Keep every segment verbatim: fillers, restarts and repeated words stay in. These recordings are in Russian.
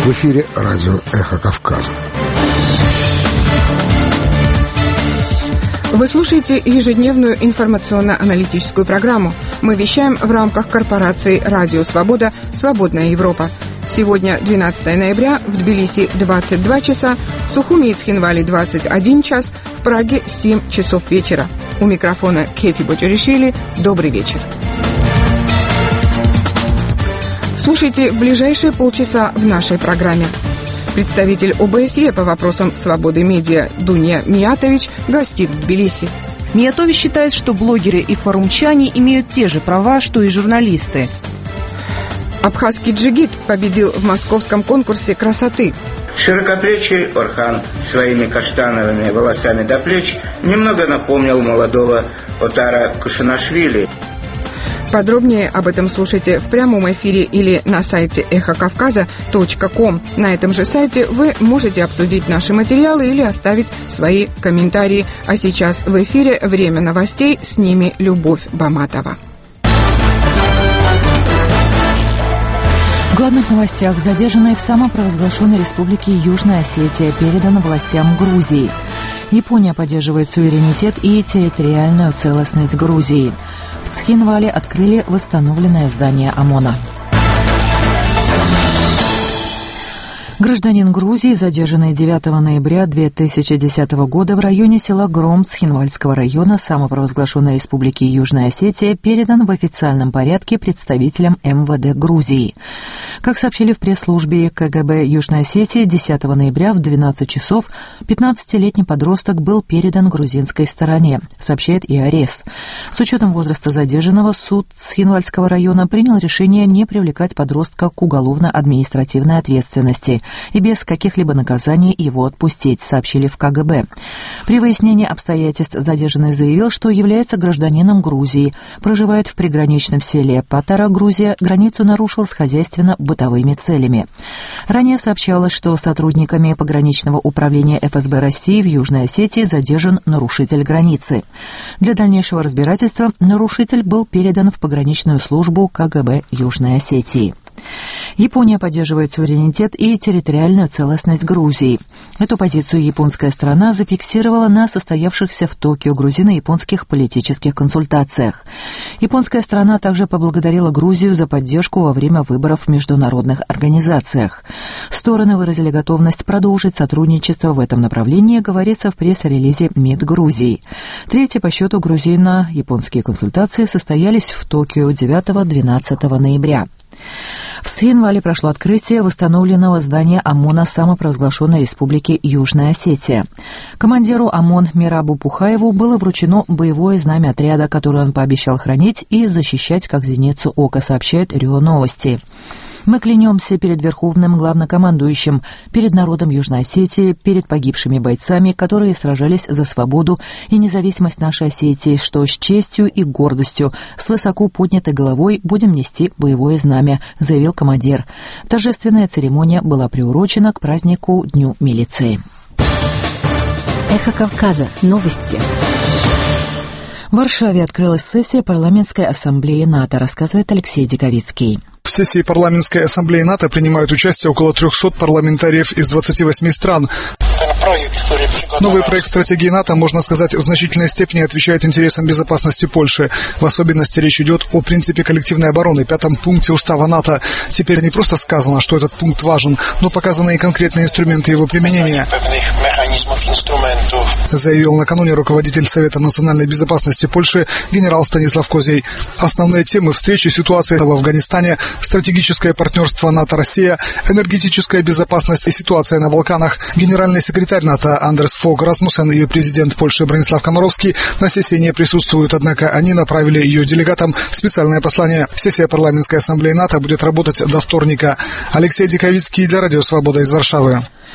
В эфире радио «Эхо Кавказа». Вы слушаете ежедневную информационно-аналитическую программу. Мы вещаем в рамках корпорации «Радио Свобода. Свободная Европа». Сегодня двенадцатое ноября, в Тбилиси двадцать два часа, в Сухуми и Цхинвале двадцать один час, в Праге семь часов вечера. У микрофона Кэти Боджаришвили. Добрый вечер. Слушайте в ближайшие полчаса в нашей программе. Представитель ОБСЕ по вопросам свободы медиа Дуня Миятович гостит в Тбилиси. Миятович считает, что блогеры и форумчане имеют те же права, что и журналисты. Абхазский джигит победил в московском конкурсе красоты. Широкоплечий Орхан своими каштановыми волосами до плеч немного напомнил молодого Отара Кушанашвили. Подробнее об этом слушайте в прямом эфире или на сайте эхо кавказа точка ком. На этом же сайте вы можете обсудить наши материалы или оставить свои комментарии. А сейчас в эфире время новостей, с ними Любовь Баматова. В главных новостях: задержанный в самопровозглашенной республике Южная Осетия передан властям Грузии. Япония поддерживает суверенитет и территориальную целостность Грузии. В Цхинвале открыли восстановленное здание ОМОНа. Гражданин Грузии, задержанный девятого ноября две тысячи десятого года в районе села Гром Цхинвальского района самопровозглашенной республики Южная Осетия, передан в официальном порядке представителям эм вэ дэ Грузии. Как сообщили в пресс-службе ка гэ бэ Южной Осетии, десятого ноября в двенадцать часов пятнадцатилетний подросток был передан грузинской стороне, сообщает и а эр эс. С учетом возраста задержанного, суд Цхинвальского района принял решение не привлекать подростка к уголовно-административной ответственности и без каких-либо наказаний его отпустить, сообщили в ка гэ бэ. При выяснении обстоятельств задержанный заявил, что является гражданином Грузии, проживает в приграничном селе Патара, Грузия, границу нарушил с хозяйственно-бытовыми целями. Ранее сообщалось, что сотрудниками пограничного управления эф эс бэ России в Южной Осетии задержан нарушитель границы. Для дальнейшего разбирательства нарушитель был передан в пограничную службу ка гэ бэ Южной Осетии. Япония поддерживает суверенитет и территориальную целостность Грузии. Эту позицию японская сторона зафиксировала на состоявшихся в Токио грузино-японских политических консультациях. Японская сторона также поблагодарила Грузию за поддержку во время выборов в международных организациях. Стороны выразили готовность продолжить сотрудничество в этом направлении, говорится в пресс-релизе МИД Грузии. Третьи по счету грузино-японские консультации состоялись в Токио девятого-двенадцатого ноября. В Цхинвале прошло открытие восстановленного здания ОМОНа самопровозглашенной республики Южная Осетия. Командиру ОМОН Мирабу Пухаеву было вручено боевое знамя отряда, которое он пообещал хранить и защищать как зеницу ока, сообщает РИО Новости. Мы клянемся перед Верховным Главнокомандующим, перед народом Южной Осетии, перед погибшими бойцами, которые сражались за свободу и независимость нашей Осетии, что с честью и гордостью, с высоко поднятой головой будем нести боевое знамя, заявил командир. Торжественная церемония была приурочена к празднику Дню милиции. Эхо Кавказа. Новости. В Варшаве открылась сессия парламентской ассамблеи НАТО, рассказывает Алексей Диковицкий. В сессии парламентской ассамблеи НАТО принимают участие около трехсот парламентариев из двадцати восьми стран. Новый проект стратегии НАТО, можно сказать, в значительной степени отвечает интересам безопасности Польши. В особенности речь идет о принципе коллективной обороны, пятом пункте устава НАТО. Теперь не просто сказано, что этот пункт важен, но показаны и конкретные инструменты его применения, заявил накануне руководитель Совета национальной безопасности Польши генерал Станислав Козей. Основные темы встречи — ситуация в Афганистане, стратегическое партнерство НАТО-Россия, энергетическая безопасность и ситуация на Балканах. Генеральный секретарь НАТО Андерс Фог Расмуссен и президент Польши Бронислав Комаровский на сессии не присутствуют, однако они направили ее делегатам специальное послание. Сессия парламентской ассамблеи НАТО будет работать до вторника. Алексей Диковицкий для Радио Свобода из Варшавы.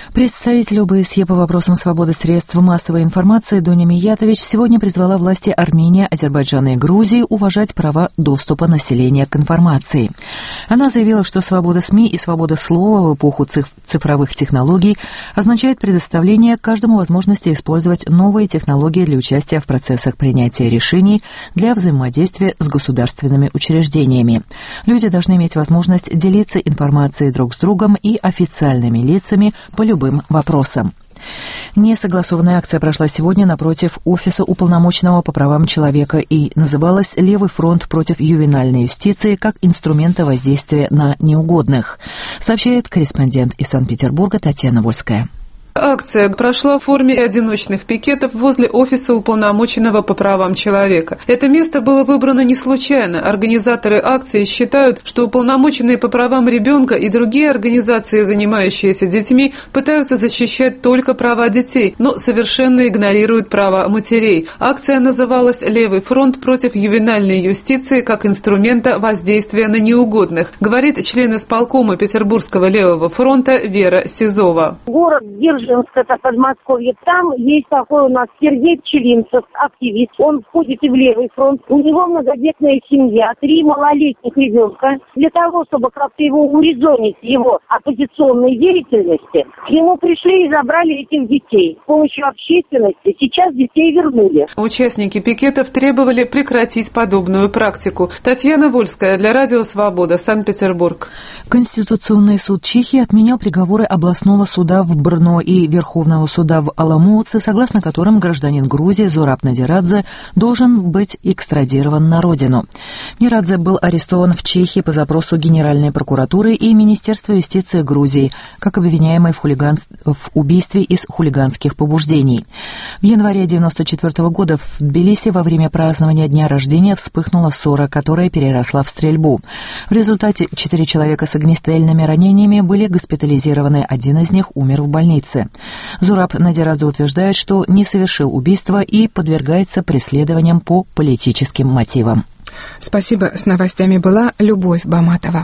Представитель ОБСЕ по вопросам свободы средств массовой информации Дуня Миятович сегодня призвала власти Армении, Азербайджана и Грузии уважать права доступа населения к информации. Она заявила, что свобода СМИ и свобода слова в эпоху цифровых технологий означает предоставление каждому возможности использовать новые технологии для участия в процессах принятия решений, для взаимодействия с государственными учреждениями. Люди должны иметь возможность делиться информацией друг с другом и официальными лицами по любым вопросам. Несогласованная акция прошла сегодня напротив Офиса уполномоченного по правам человека и называлась «Левый фронт против ювенальной юстиции как инструмента воздействия на неугодных», сообщает корреспондент из Санкт-Петербурга Татьяна Вольская. Акция прошла в форме одиночных пикетов возле Офиса уполномоченного по правам человека. Это место было выбрано не случайно. Организаторы акции считают, что уполномоченные по правам ребенка и другие организации, занимающиеся детьми, пытаются защищать только права детей, но совершенно игнорируют права матерей. Акция называлась «Левый фронт против ювенальной юстиции как инструмента воздействия на неугодных», говорит член исполкома Петербургского Левого фронта Вера Сизова. Город Дзержинск, это Подмосковье. Там есть такой у нас Сергей Пчелинцев, активист. Он входит и в Левый фронт. У него многодетная семья, три малолетних ребенка. Для того, чтобы как-то его урезонить, его оппозиционной деятельности, к нему пришли и забрали этих детей. С помощью общественности сейчас детей вернули. Участники пикетов требовали прекратить подобную практику. Татьяна Вольская для Радио Свобода, Санкт-Петербург. Конституционный суд Чехии отменил приговоры областного суда в Брно и Верховного суда в Аламоуце, согласно которым гражданин Грузии Зураб Надирадзе должен быть экстрадирован на родину. Надирадзе был арестован в Чехии по запросу Генеральной прокуратуры и Министерства юстиции Грузии, как обвиняемый в, хулиган... в убийстве из хулиганских побуждений. В январе девяносто четвёртого года в Тбилиси во время празднования дня рождения вспыхнула ссора, которая переросла в стрельбу. В результате четыре человека с огнестрельными ранениями были госпитализированы, один из них умер в больнице. Зураб Надирадзе утверждает, что не совершил убийства и подвергается преследованиям по политическим мотивам. Спасибо. С новостями была Любовь Баматова.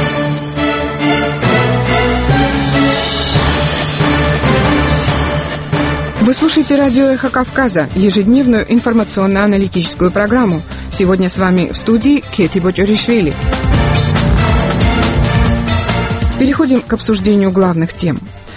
Вы слушаете радио «Эхо Кавказа», ежедневную информационно-аналитическую программу. Сегодня с вами в студии Кети Бочоришвили. Переходим к обсуждению главных тем.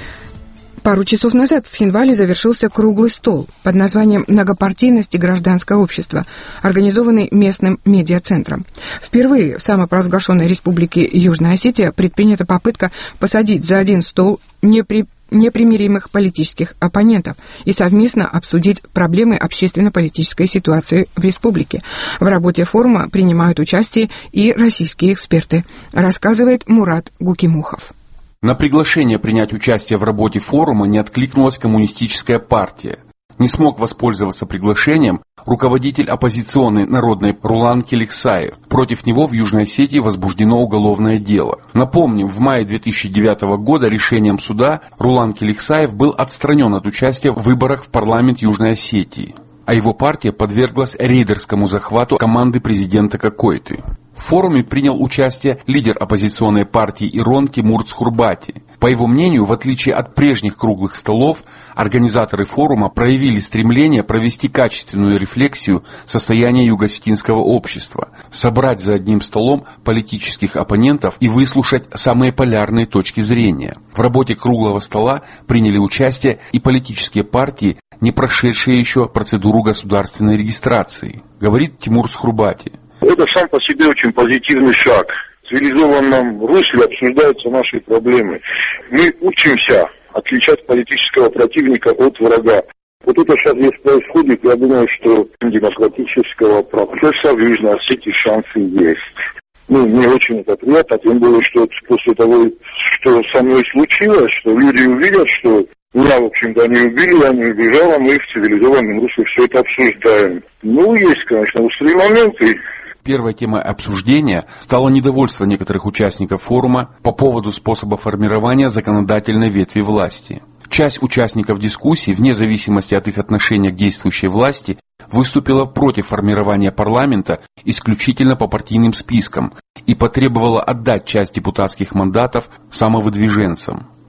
Пару часов назад в Цхинвале завершился круглый стол под названием «Многопартийность и гражданское общество», организованный местным медиацентром. Впервые в самопровозглашенной республике Южная Осетия предпринята попытка посадить за один стол непри... непримиримых политических оппонентов и совместно обсудить проблемы общественно-политической ситуации в республике. В работе форума принимают участие и российские эксперты, рассказывает Мурат Гукимухов. На приглашение принять участие в работе форума не откликнулась коммунистическая партия. Не смог воспользоваться приглашением руководитель оппозиционной народной Рулан Келексаев. Против него в Южной Осетии возбуждено уголовное дело. Напомним, в мае две тысячи девятого года решением суда Рулан Келексаев был отстранен от участия в выборах в парламент Южной Осетии, а его партия подверглась рейдерскому захвату команды президента Кокойты. В форуме принял участие лидер оппозиционной партии Ирон Тимур Цхурбати. По его мнению, в отличие от прежних круглых столов, организаторы форума проявили стремление провести качественную рефлексию состояния юго-осетинского общества, собрать за одним столом политических оппонентов и выслушать самые полярные точки зрения. В работе круглого стола приняли участие и политические партии, не прошедшие еще процедуру государственной регистрации, говорит Тимур Цхурбати. Это сам по себе очень позитивный шаг. В цивилизованном русле обсуждаются наши проблемы. Мы учимся отличать политического противника от врага. Вот это сейчас здесь происходит, я думаю, что демократического процесса в Южной Осетии шансы есть. Ну, мне очень это приятно, тем более, что после того, что со мной случилось, что люди увидят, что меня, в общем-то, не убили, я не убежал, а мы в цивилизованном русле все это обсуждаем. Ну, есть, конечно, острые моменты. Первой темой обсуждения стало недовольство некоторых участников форума по поводу способа формирования законодательной ветви власти. Часть участников дискуссии, вне зависимости от их отношения к действующей власти, выступила против формирования парламента исключительно по партийным спискам и потребовала отдать часть депутатских мандатов самовыдвиженцам.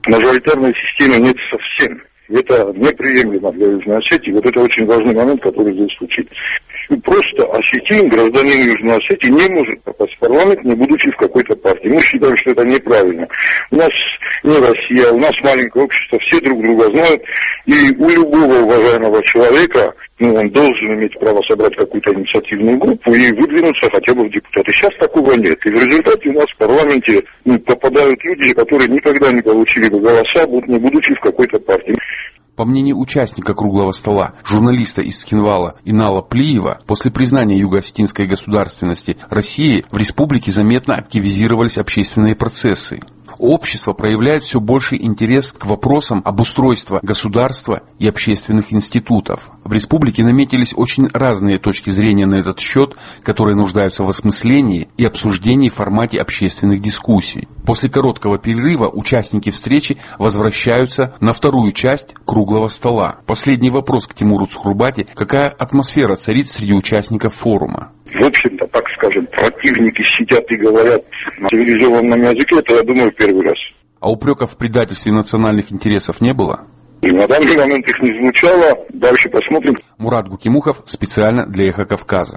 Мажоритарной системы нет совсем. Это неприемлемо для Южной Осетии. Вот это очень важный момент, который здесь случится. И просто осетин, гражданин Южной Осетии, не может попасть в парламент, не будучи в какой-то партии. Мы считаем, что это неправильно. У нас не Россия, у нас маленькое общество, все друг друга знают. И у любого уважаемого человека, ну, он должен иметь право собрать какую-то инициативную группу и выдвинуться хотя бы в депутаты. Сейчас такого нет. И в результате у нас в парламенте, ну, попадают люди, которые никогда не получили бы голоса, не будучи в какой-то партии. По мнению участника круглого стола, журналиста из Цхинвала Инала Плиева, после признания юго-осетинской государственности России в республике заметно активизировались общественные процессы. Общество проявляет все больший интерес к вопросам обустройства государства и общественных институтов. В республике наметились очень разные точки зрения на этот счет, которые нуждаются в осмыслении и обсуждении в формате общественных дискуссий. После короткого перерыва участники встречи возвращаются на вторую часть круглого стола. Последний вопрос к Тимуру Цхурбати: какая атмосфера царит среди участников форума? В общем-то, так скажем, противники сидят и говорят на цивилизованном языке, это, я думаю, первый раз. А упреков в предательстве национальных интересов не было? И на данный момент их не звучало. Дальше посмотрим. Мурат Гукимухов специально для «Эхо Кавказа».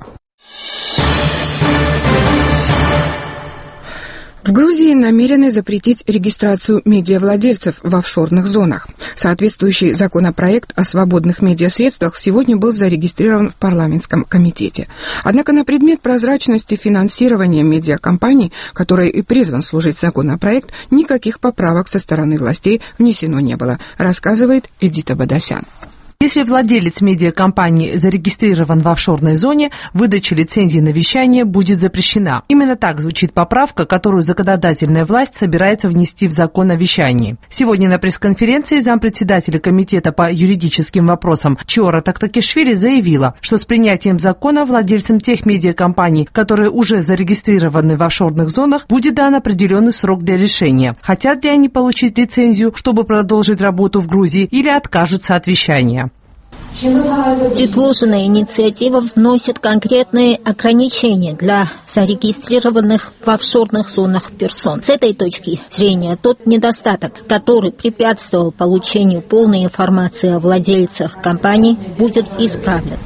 В Грузии намерены запретить регистрацию медиавладельцев в офшорных зонах. Соответствующий законопроект о свободных медиасредствах сегодня был зарегистрирован в парламентском комитете. Однако на предмет прозрачности финансирования медиакомпаний, который и призван служить законопроект, никаких поправок со стороны властей внесено не было, рассказывает Эдита Бадасян. Если владелец медиакомпании зарегистрирован в офшорной зоне, выдача лицензии на вещание будет запрещена. Именно так звучит поправка, которую законодательная власть собирается внести в закон о вещании. Сегодня на пресс-конференции зампредседателя комитета по юридическим вопросам Чиора Тактакишвили заявила, что с принятием закона владельцам тех медиакомпаний, которые уже зарегистрированы в офшорных зонах, будет дан определенный срок для решения. Хотят ли они получить лицензию, чтобы продолжить работу в Грузии, или откажутся от вещания. Предложенная инициатива вносит конкретные ограничения для зарегистрированных в офшорных зонах персон. С этой точки зрения тот недостаток, который препятствовал получению полной информации о владельцах компаний, будет исправлен.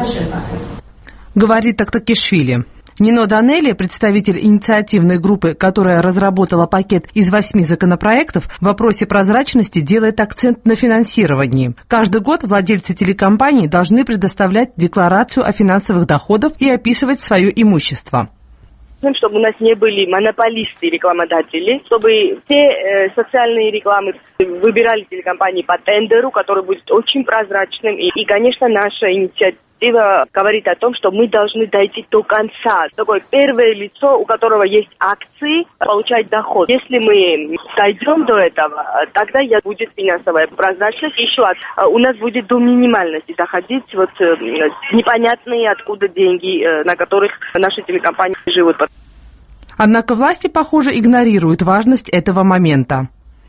Говорит Тактакишвили. Нино Данелли, представитель инициативной группы, которая разработала пакет из восьми законопроектов, в вопросе прозрачности делает акцент на финансировании. Каждый год владельцы телекомпаний должны предоставлять декларацию о финансовых доходах и описывать свое имущество. Чтобы у нас не были монополисты-рекламодатели, чтобы все э, социальные рекламы выбирали телекомпании по тендеру, который будет очень прозрачным. И, и, конечно, наша инициатива говорит о том, что мы должны дойти до конца. Такое первое лицо, у которого есть акции, получать доход. Если мы дойдем до этого, тогда будет финансовая прозрачность. Еще раз, у нас будет до минимальности доходить вот э, непонятные откуда деньги, э, на которых наши телекомпании живут. Однако власти, похоже, игнорируют важность этого момента.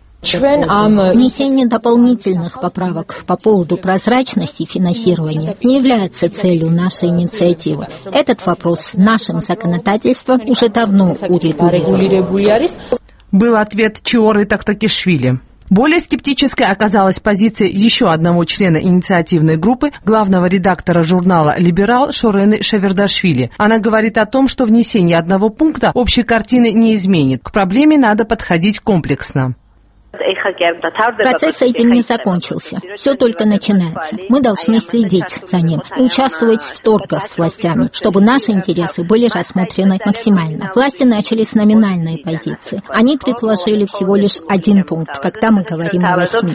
Внесение дополнительных поправок по поводу прозрачности финансирования не является целью нашей инициативы. Этот вопрос нашим законодательством уже давно урегулирован. Был ответ Чиоры Тактакишвили. Более скептической оказалась позиция еще одного члена инициативной группы, главного редактора журнала «Либерал» Шорены Шавердашвили. Она говорит о том, что внесение одного пункта общей картины не изменит. К проблеме надо подходить комплексно. Процесс с этим не закончился. Все только начинается. Мы должны следить за ним и участвовать в торгах с властями, чтобы наши интересы были рассмотрены максимально. Власти начали с номинальной позиции. Они предложили всего лишь один пункт, когда мы говорим о восьми.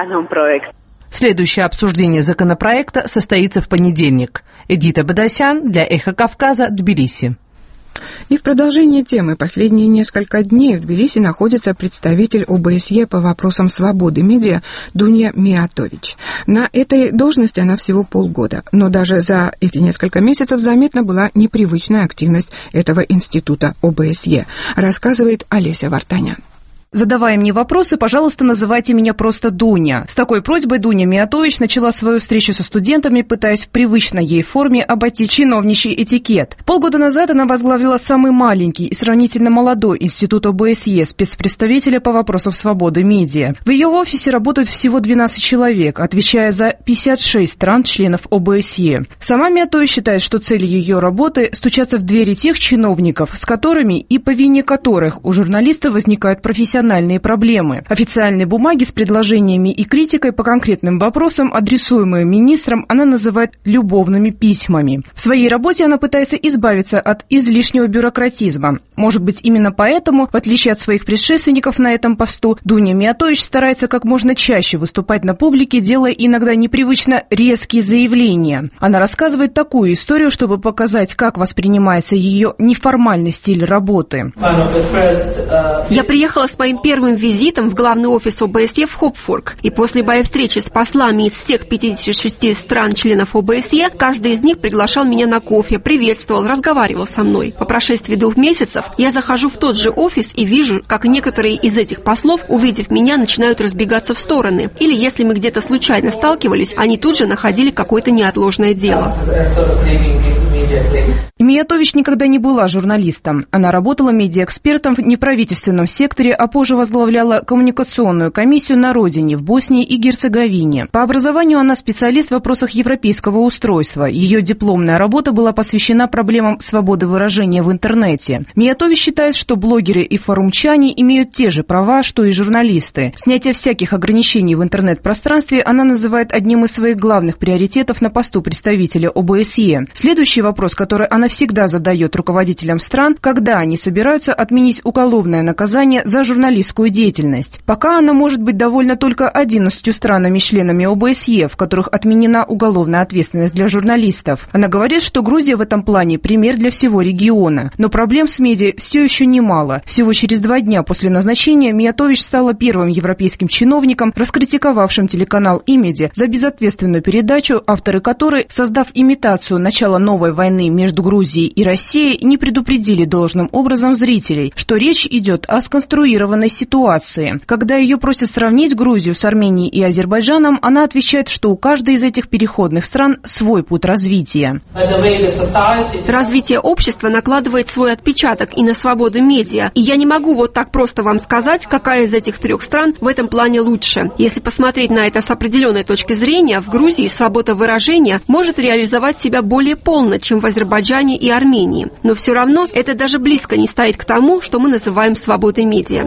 Следующее обсуждение законопроекта состоится в понедельник. Эдита Бадасян для «Эхо Кавказа», Тбилиси. И в продолжении темы последние несколько дней в Тбилиси находится представитель ОБСЕ по вопросам свободы медиа Дуня Миатович. На этой должности она всего полгода, но даже за эти несколько месяцев заметна была непривычная активность этого института ОБСЕ, рассказывает Олеся Вартанян. Задавая мне вопросы, пожалуйста, называйте меня просто Дуня. С такой просьбой Дуня Миятович начала свою встречу со студентами, пытаясь в привычной ей форме обойти чиновничий этикет. Полгода назад она возглавила самый маленький и сравнительно молодой институт ОБСЕ, спецпредставителя по вопросам свободы медиа. В ее офисе работают всего двенадцать человек, отвечая за пятьдесят шесть стран-членов ОБСЕ. Сама Миятович считает, что цель ее работы – стучаться в двери тех чиновников, с которыми и по вине которых у журналистов возникают профессиональные проблемы. Официальные бумаги с предложениями и критикой по конкретным вопросам, адресуемые министрам, она называет любовными письмами. В своей работе она пытается избавиться от излишнего бюрократизма. Может быть, именно поэтому, в отличие от своих предшественников на этом посту, Дуня Миятович старается как можно чаще выступать на публике, делая иногда непривычно резкие заявления. Она рассказывает такую историю, чтобы показать, как воспринимается ее неформальный стиль работы. Я приехала с моим первым визитом в главный офис ОБСЕ в Хопфорг, и после моей встречи с послами из всех пятидесяти шести стран-членов ОБСЕ, каждый из них приглашал меня на кофе, приветствовал, разговаривал со мной. По прошествии двух месяцев я захожу в тот же офис и вижу, как некоторые из этих послов, увидев меня, начинают разбегаться в стороны. Или если мы где-то случайно сталкивались, они тут же находили какое-то неотложное дело. Миятович никогда не была журналистом. Она работала медиаэкспертом в неправительственном секторе, а позже возглавляла коммуникационную комиссию на родине в Боснии и Герцеговине. По образованию она специалист в вопросах европейского устройства. Ее дипломная работа была посвящена проблемам свободы выражения в интернете. Миятович считает, что блогеры и форумчане имеют те же права, что и журналисты. Снятие всяких ограничений в интернет-пространстве она называет одним из своих главных приоритетов на посту представителя ОБСЕ. Следующий вопрос, который она всегда задает руководителям стран, когда они собираются отменить уголовное наказание за журналистскую деятельность. Пока она может быть довольна только одиннадцатью странами-членами ОБСЕ, в которых отменена уголовная ответственность для журналистов. Она говорит, что Грузия в этом плане пример для всего региона. Но проблем с медиа все еще немало. Всего через два дня после назначения Миятович стала первым европейским чиновником, раскритиковавшим телеканал «Имеди» за безответственную передачу, авторы которой, создав имитацию начала новой войны между Грузией и Россией, не предупредили должным образом зрителей, что речь идет о сконструированной ситуации. Когда ее просят сравнить Грузию с Арменией и Азербайджаном, она отвечает, что у каждой из этих переходных стран свой путь развития. Развитие общества накладывает свой отпечаток и на свободу медиа. И я не могу вот так просто вам сказать, какая из этих трех стран в этом плане лучше. Если посмотреть на это с определенной точки зрения, в Грузии свобода выражения может реализовать себя более полно, чем в Азербайджане и Армении. Но все равно это даже близко не стоит к тому, что мы называем свободой медиа.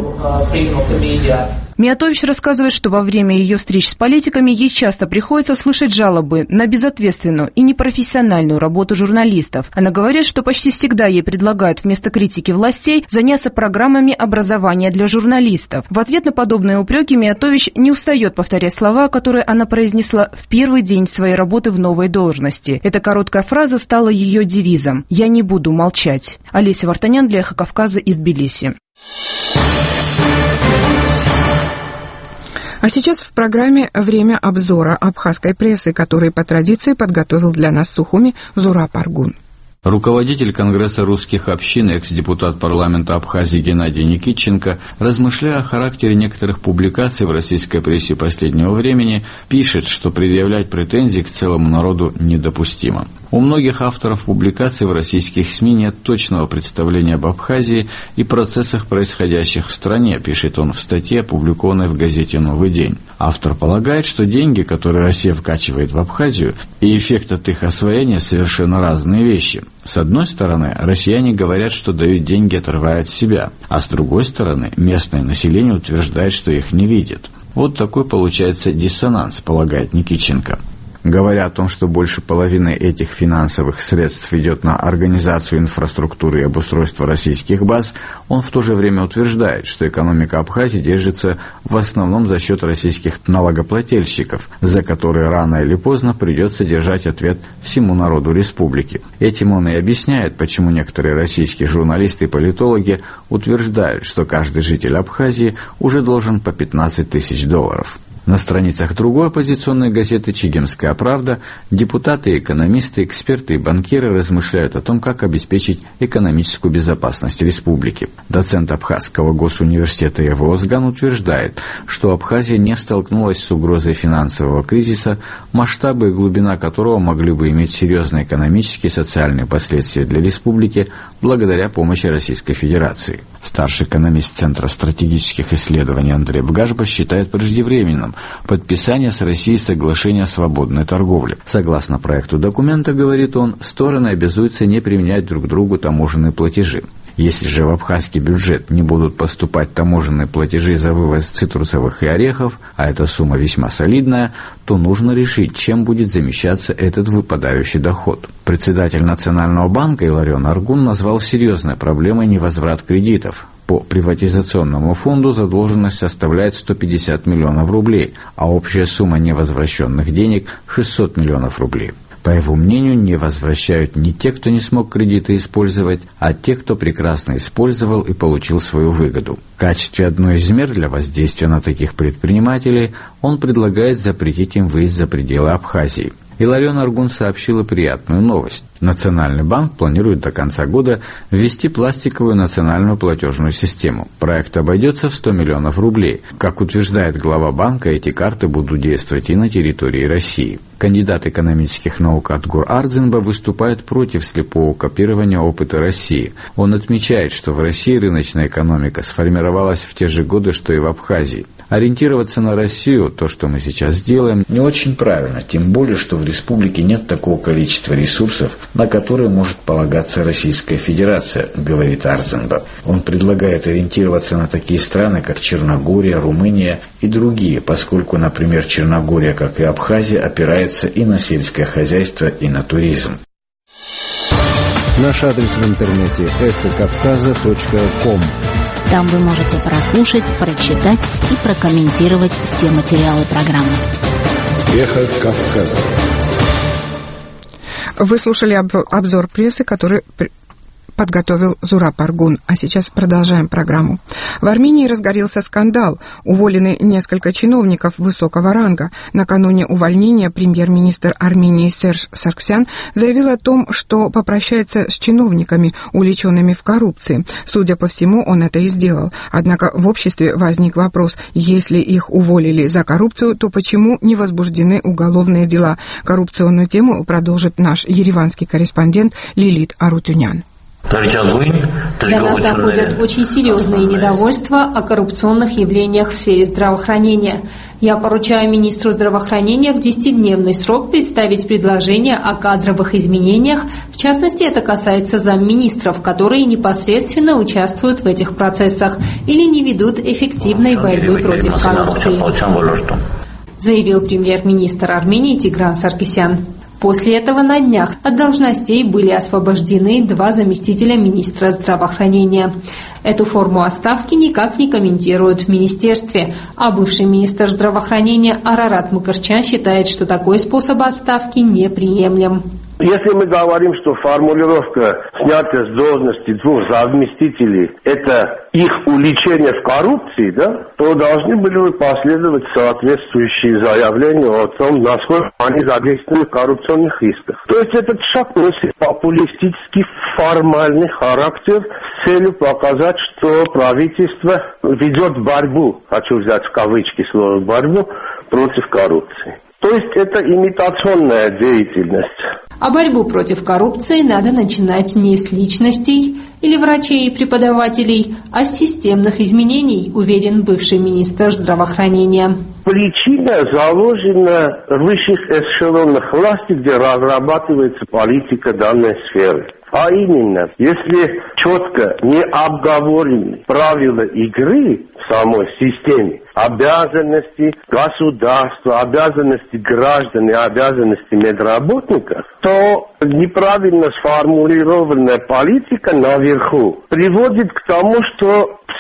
Миятович рассказывает, что во время ее встреч с политиками ей часто приходится слышать жалобы на безответственную и непрофессиональную работу журналистов. Она говорит, что почти всегда ей предлагают вместо критики властей заняться программами образования для журналистов. В ответ на подобные упреки Миятович не устает повторять слова, которые она произнесла в первый день своей работы в новой должности. Эта короткая фраза стала ее девизом «Я не буду молчать». Олеся Вартанян для «Эхо Кавказа» из Тбилиси. А сейчас в программе «Время обзора» абхазской прессы, который по традиции подготовил для нас Сухуми Зураб Аргун. Руководитель Конгресса русских общин, экс-депутат парламента Абхазии Геннадий Никитченко, размышляя о характере некоторых публикаций в российской прессе последнего времени, пишет, что предъявлять претензии к целому народу недопустимо. У многих авторов публикаций в российских СМИ нет точного представления об Абхазии и процессах, происходящих в стране, пишет он в статье, опубликованной в газете «Новый день». Автор полагает, что деньги, которые Россия вкачивает в Абхазию, и эффект от их освоения совершенно разные вещи. С одной стороны, россияне говорят, что дают деньги, отрывая от себя, а с другой стороны, местное население утверждает, что их не видит. Вот такой получается диссонанс, полагает Никитченко. Говоря о том, что больше половины этих финансовых средств идет на организацию инфраструктуры и обустройство российских баз, он в то же время утверждает, что экономика Абхазии держится в основном за счет российских налогоплательщиков, за которые рано или поздно придется держать ответ всему народу республики. Этим он и объясняет, почему некоторые российские журналисты и политологи утверждают, что каждый житель Абхазии уже должен по пятнадцать тысяч долларов. На страницах другой оппозиционной газеты «Чегемская правда» депутаты, экономисты, эксперты и банкиры размышляют о том, как обеспечить экономическую безопасность республики. Доцент Абхазского госуниверситета Ева Озган утверждает, что Абхазия не столкнулась с угрозой финансового кризиса, масштабы и глубина которого могли бы иметь серьезные экономические и социальные последствия для республики благодаря помощи Российской Федерации. Старший экономист Центра стратегических исследований Андрей Бгажба считает преждевременным подписание с Россией соглашения о свободной торговле. Согласно проекту документа, говорит он, стороны обязуются не применять друг другу таможенные платежи. Если же в абхазский бюджет не будут поступать таможенные платежи за вывоз цитрусовых и орехов, а эта сумма весьма солидная, то нужно решить, чем будет замещаться этот выпадающий доход. Председатель Национального банка Иларион Аргун назвал серьезной проблемой невозврат кредитов. По приватизационному фонду задолженность составляет сто пятьдесят миллионов рублей, а общая сумма невозвращенных денег – шестьсот миллионов рублей. По его мнению, не возвращают не те, кто не смог кредиты использовать, а те, кто прекрасно использовал и получил свою выгоду. В качестве одной из мер для воздействия на таких предпринимателей он предлагает запретить им выезд за пределы Абхазии. Иларион Аргун сообщила приятную новость. Национальный банк планирует до конца года ввести пластиковую национальную платежную систему. Проект обойдется в сто миллионов рублей. Как утверждает глава банка, эти карты будут действовать и на территории России. Кандидат экономических наук Атгур Ардзинба выступает против слепого копирования опыта России. Он отмечает, что в России рыночная экономика сформировалась в те же годы, что и в Абхазии. Ориентироваться на Россию, то, что мы сейчас делаем, не очень правильно, тем более, что в республике нет такого количества ресурсов, на которые может полагаться Российская Федерация, говорит Ардзинба. Он предлагает ориентироваться на такие страны, как Черногория, Румыния и другие, поскольку, например, Черногория, как и Абхазия, опирается и на сельское хозяйство, и на туризм. Наш адрес в интернете эхо кавказа точка ком. Там вы можете прослушать, прочитать и прокомментировать все материалы программы. Эхо Кавказа. Вы слушали обзор прессы, который подготовил Зураб Аргун. А сейчас продолжаем программу. В Армении разгорелся скандал. Уволены несколько чиновников высокого ранга. Накануне увольнения премьер-министр Армении Серж Сарксян заявил о том, что попрощается с чиновниками, увлеченными в коррупции. Судя по всему, он это и сделал. Однако в обществе возник вопрос, если их уволили за коррупцию, то почему не возбуждены уголовные дела? Коррупционную тему продолжит наш ереванский корреспондент Лилит Арутюнян. До нас доходят очень серьезные недовольства о коррупционных явлениях в сфере здравоохранения. Я поручаю министру здравоохранения в десятидневный срок представить предложение о кадровых изменениях. В частности, это касается замминистров, которые непосредственно участвуют в этих процессах или не ведут эффективной борьбы против коррупции, заявил премьер-министр Армении Тигран Саркисян. После этого на днях от должностей были освобождены два заместителя министра здравоохранения. Эту форму отставки никак не комментируют в министерстве, а бывший министр здравоохранения Арарат Мукарчан считает, что такой способ отставки неприемлем. Если мы говорим, что формулировка снятия с должности двух заместителей – это их увлечение в коррупции, да, то должны были бы последовать соответствующие заявления о том, насколько они задействованы в коррупционных рисках. То есть этот шаг носит популистический формальный характер с целью показать, что правительство ведет борьбу, хочу взять в кавычки слово «борьбу», против коррупции. То есть это имитационная деятельность. А борьбу против коррупции надо начинать не с личностей или врачей и преподавателей, а с системных изменений, уверен бывший министр здравоохранения. Причина заложена в высших эшелонах власти, где разрабатывается политика данной сферы. А именно, если четко не обговорены правила игры в самой системе, обязанности государства, обязанности граждан и обязанности медработников, то неправильно сформулированная политика наверху приводит к тому, что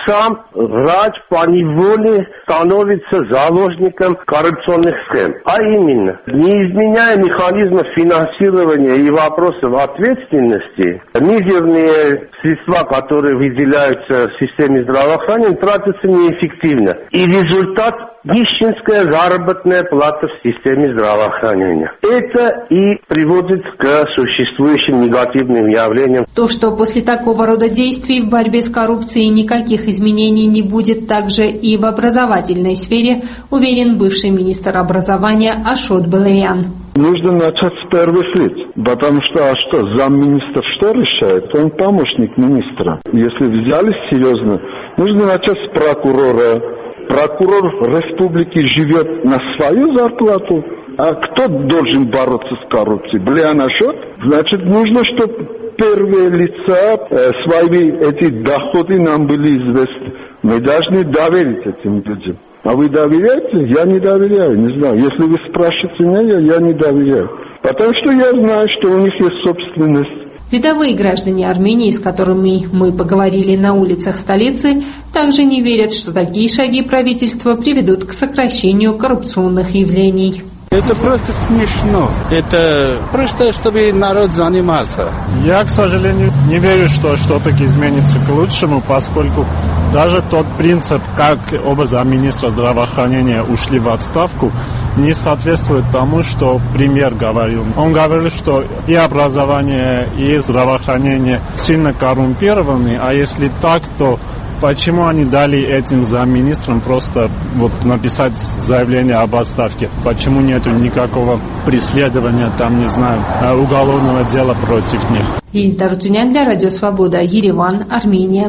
сам врач поневоле становится заложником коррупционных схем. А именно, не изменяя механизмов финансирования и вопросов ответственности, мизерные средства, которые выделяются в системе здравоохранения, тратятся неэффективно. И результат – нищенская заработная плата в системе здравоохранения. Это и приводит к существующим негативным явлениям. То, что после такого рода действий в борьбе с коррупцией никаких изменений не будет, также и в образовательной сфере, уверен бывший министр образования Ашот Балаян. Нужно начать с первых лиц, потому что, а что, замминистр что решает? Он помощник министра. Если взялись серьезно, нужно начать с прокурора. Прокурор республики живет на свою зарплату, а кто должен бороться с коррупцией? Балаян Ашот? Значит, нужно, чтобы первые лица э, свои эти доходы нам были известны. Мы должны доверить этим людям. А вы доверяете? Я не доверяю, не знаю. Если вы спрашиваете меня, я не доверяю. Потому что я знаю, что у них есть собственность. Рядовые граждане Армении, с которыми мы поговорили на улицах столицы, также не верят, что такие шаги правительства приведут к сокращению коррупционных явлений. Это просто смешно. Это просто, чтобы народ занимался. Я, к сожалению, не верю, что что-то изменится к лучшему, поскольку даже тот принцип, как оба замминистра здравоохранения ушли в отставку, не соответствует тому, что премьер говорил. Он говорил, что и образование, и здравоохранение сильно коррумпированы, а если так, то почему они дали этим замминистрам просто вот написать заявление об отставке? Почему нету никакого преследования, там, не знаю, уголовного дела против них? Ильдар Тюнян для Радио Свобода, Ереван, Армения.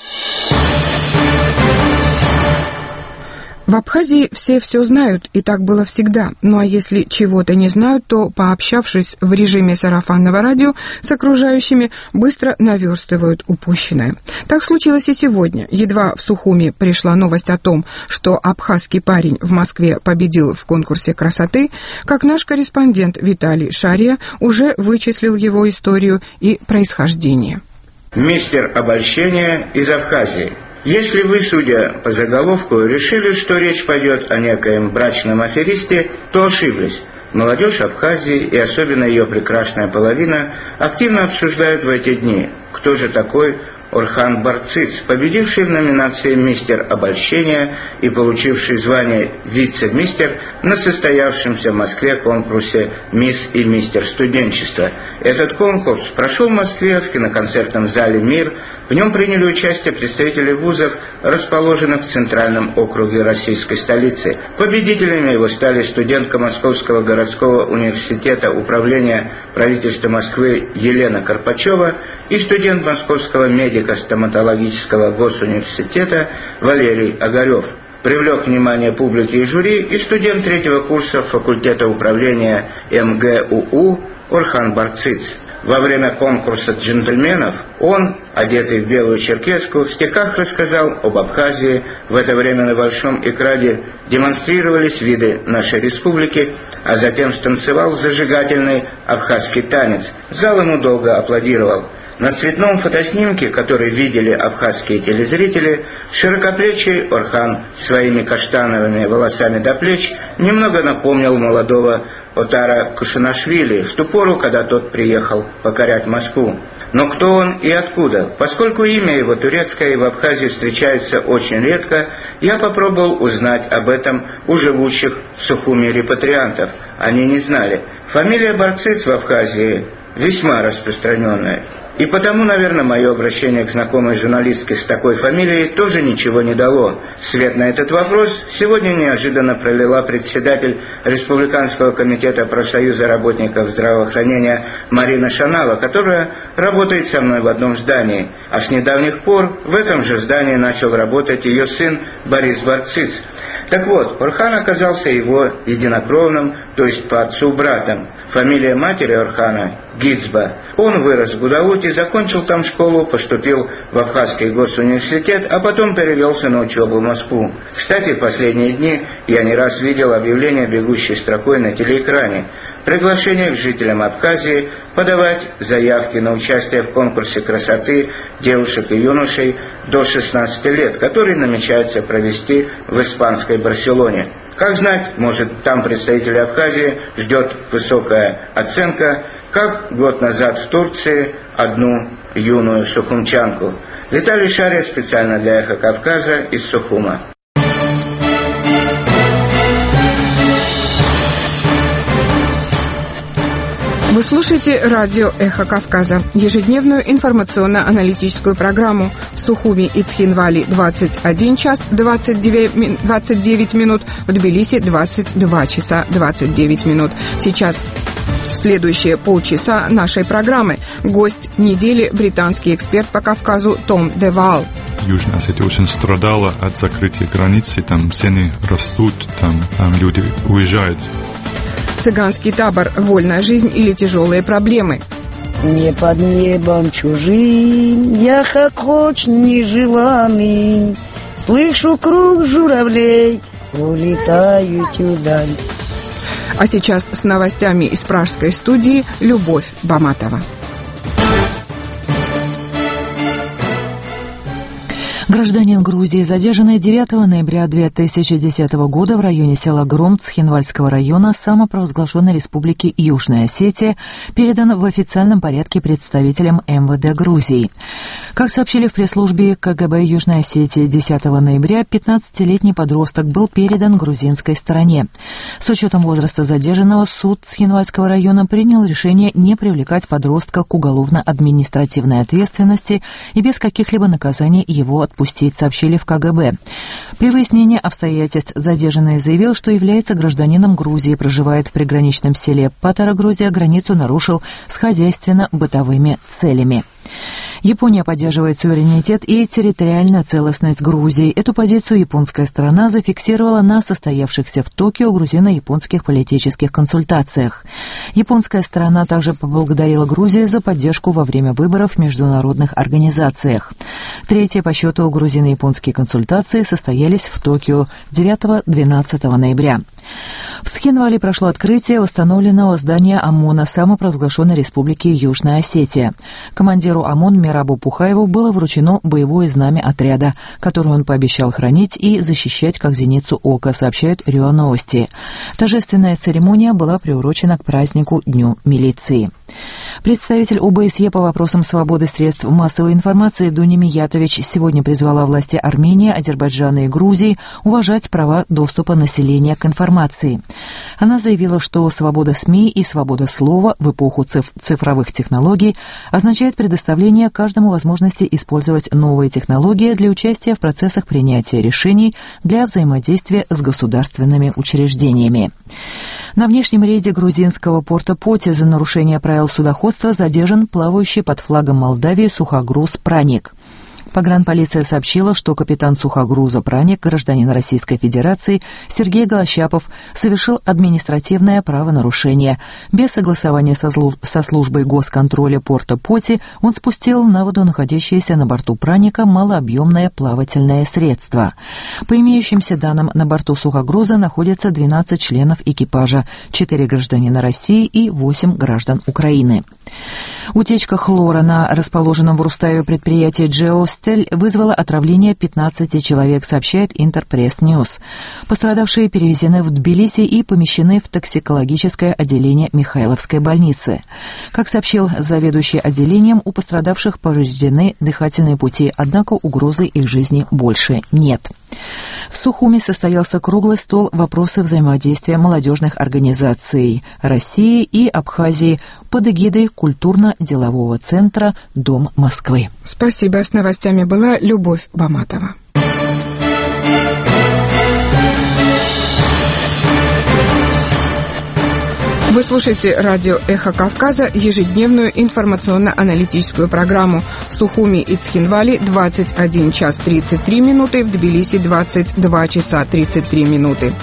В Абхазии все все знают, и так было всегда. Ну а если чего-то не знают, то, пообщавшись в режиме сарафанного радио с окружающими, быстро наверстывают упущенное. Так случилось и сегодня. Едва в Сухуми пришла новость о том, что абхазский парень в Москве победил в конкурсе красоты, как наш корреспондент Виталий Шария уже вычислил его историю и происхождение. Мистер обольщения из Абхазии. Если вы, судя по заголовку, решили, что речь пойдет о некоем брачном аферисте, то ошиблись. Молодежь Абхазии и особенно ее прекрасная половина активно обсуждают в эти дни, кто же такой Орхан Барциц, победивший в номинации «Мистер обольщения» и получивший звание «Вице-мистер» на состоявшемся в Москве конкурсе «Мисс и мистер студенчества». Этот конкурс прошел в Москве в киноконцертном зале «Мир». В нем приняли участие представители вузов, расположенных в центральном округе российской столицы. Победителями его стали студентка Московского городского университета управления правительства Москвы Елена Карпачева и студент Московского медико-стоматологического госуниверситета Валерий Огарев. Привлек внимание публики и жюри и студент третьего курса факультета управления эм гэ у у Орхан Барциц. Во время конкурса джентльменов он, одетый в белую черкеску, в стихах рассказал об Абхазии. В это время на большом экране демонстрировались виды нашей республики, а затем станцевал зажигательный абхазский танец. Зал ему долго аплодировал. На цветном фотоснимке, который видели абхазские телезрители, широкоплечий Орхан своими каштановыми волосами до плеч немного напомнил молодого Отара Кушанашвили в ту пору, когда тот приехал покорять Москву. Но кто он и откуда? Поскольку имя его турецкое в Абхазии встречается очень редко, я попробовал узнать об этом у живущих в Сухуми репатриантов. Они не знали. Фамилия Барциц в Абхазии весьма распространенная. И потому, наверное, мое обращение к знакомой журналистке с такой фамилией тоже ничего не дало. Свет на этот вопрос сегодня неожиданно пролила председатель Республиканского комитета профсоюза работников здравоохранения Марина Шанава, которая работает со мной в одном здании. А с недавних пор в этом же здании начал работать ее сын Борис Барциц. Так вот, Орхан оказался его единокровным, то есть по отцу братом. Фамилия матери Орхана – Гицба. Он вырос в Гудауте, закончил там школу, поступил в Абхазский госуниверситет, а потом перевелся на учебу в Москву. Кстати, в последние дни я не раз видел объявление, бегущей строкой на телеэкране. приглашение к жителям Абхазии подавать заявки на участие в конкурсе красоты девушек и юношей до шестнадцати лет, который намечается провести в испанской Барселоне. Как знать, может, там представители Абхазии ждет высокая оценка, как год назад в Турции одну юную сухумчанку. Виталий Шария специально для «Эхо Кавказа» из Сухума. Вы слушаете радио «Эхо Кавказа», ежедневную информационно-аналитическую программу в Сухуми и Цхинвали двадцать один час двадцать девять минут, в Тбилиси двадцать два часа двадцать девять минут. Сейчас в следующие полчаса нашей программы гость недели – британский эксперт по Кавказу Том Девал. Южная Осетия очень страдала от закрытия границы, там цены растут, там, там люди уезжают. Цыганский табор, вольная жизнь или тяжелые проблемы. Не под небом чужим, я как хоч нежеланный, слышу круг журавлей, улетают вдаль. А сейчас с новостями из пражской студии Любовь Баматова. Гражданин Грузии, задержанный девятого ноября две тысячи десятого года в районе села Гром Цхинвальского района самопровозглашенной республики Южная Осетия, передан в официальном порядке представителям эм вэ дэ Грузии. Как сообщили в пресс-службе ка гэ бэ Южной Осетии, десятого ноября пятнадцатилетний подросток был передан грузинской стороне. С учетом возраста задержанного, суд Цхинвальского района принял решение не привлекать подростка к уголовно-административной ответственности и без каких-либо наказаний его отпустить. Пустить, сообщили в ка гэ бэ. При выяснении обстоятельств задержанный заявил, что является гражданином Грузии, проживает в приграничном селе Патара, Грузия, границу нарушил с хозяйственно-бытовыми целями. Япония поддерживает суверенитет и территориальную целостность Грузии. Эту позицию японская сторона зафиксировала на состоявшихся в Токио грузино-японских политических консультациях. Японская сторона также поблагодарила Грузию за поддержку во время выборов в международных организациях. Третьи по счету грузино-японские консультации состоялись в Токио девятого-двенадцатого ноября. В Цхинвале прошло открытие восстановленного здания ОМОНа самопровозглашенной республики Южная Осетия. Командиру ОМОН Мерабу Пухаеву было вручено боевое знамя отряда, которое он пообещал хранить и защищать как зеницу ока, сообщают РИО Новости. Торжественная церемония была приурочена к празднику Дню милиции. Представитель о бэ эс е по вопросам свободы средств массовой информации Дуня Миятович сегодня призвала власти Армении, Азербайджана и Грузии уважать права доступа населения к информации. Она заявила, что свобода СМИ и свобода слова в эпоху циф- цифровых технологий означает предоставление каждому возможности использовать новые технологии для участия в процессах принятия решений для взаимодействия с государственными учреждениями. На внешнем рейде грузинского порта Поти за нарушение правил судоходства задержан плавающий под флагом Молдавии сухогруз «Праник». Погранполиция сообщила, что капитан сухогруза «Праник», гражданин Российской Федерации Сергей Голощапов, совершил административное правонарушение. Без согласования со, служ- со службой госконтроля порта Поти он спустил на воду находящееся на борту «Праника» малообъемное плавательное средство. По имеющимся данным, на борту сухогруза находятся двенадцать членов экипажа, четыре гражданина России и восемь граждан Украины. Утечка хлора на расположенном в Руставе предприятии «Джеостель» вызвала отравление пятнадцати человек, сообщает Интерпресс-Ньюс. Пострадавшие перевезены в Тбилиси и помещены в токсикологическое отделение Михайловской больницы. Как сообщил заведующий отделением, у пострадавших повреждены дыхательные пути, однако угрозы их жизни больше нет. В Сухуми состоялся круглый стол «Вопросы взаимодействия молодежных организаций России и Абхазии» под эгидой культурно-делового центра «Дом Москвы». Спасибо. С новостями была Любовь Баматова. Вы слушаете радио «Эхо Кавказа», ежедневную информационно-аналитическую программу в Сухуми и Цхинвали двадцать один час тридцать три минуты, в Тбилиси двадцать два часа тридцать три минуты.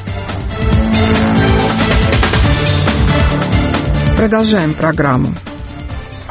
Продолжаем программу.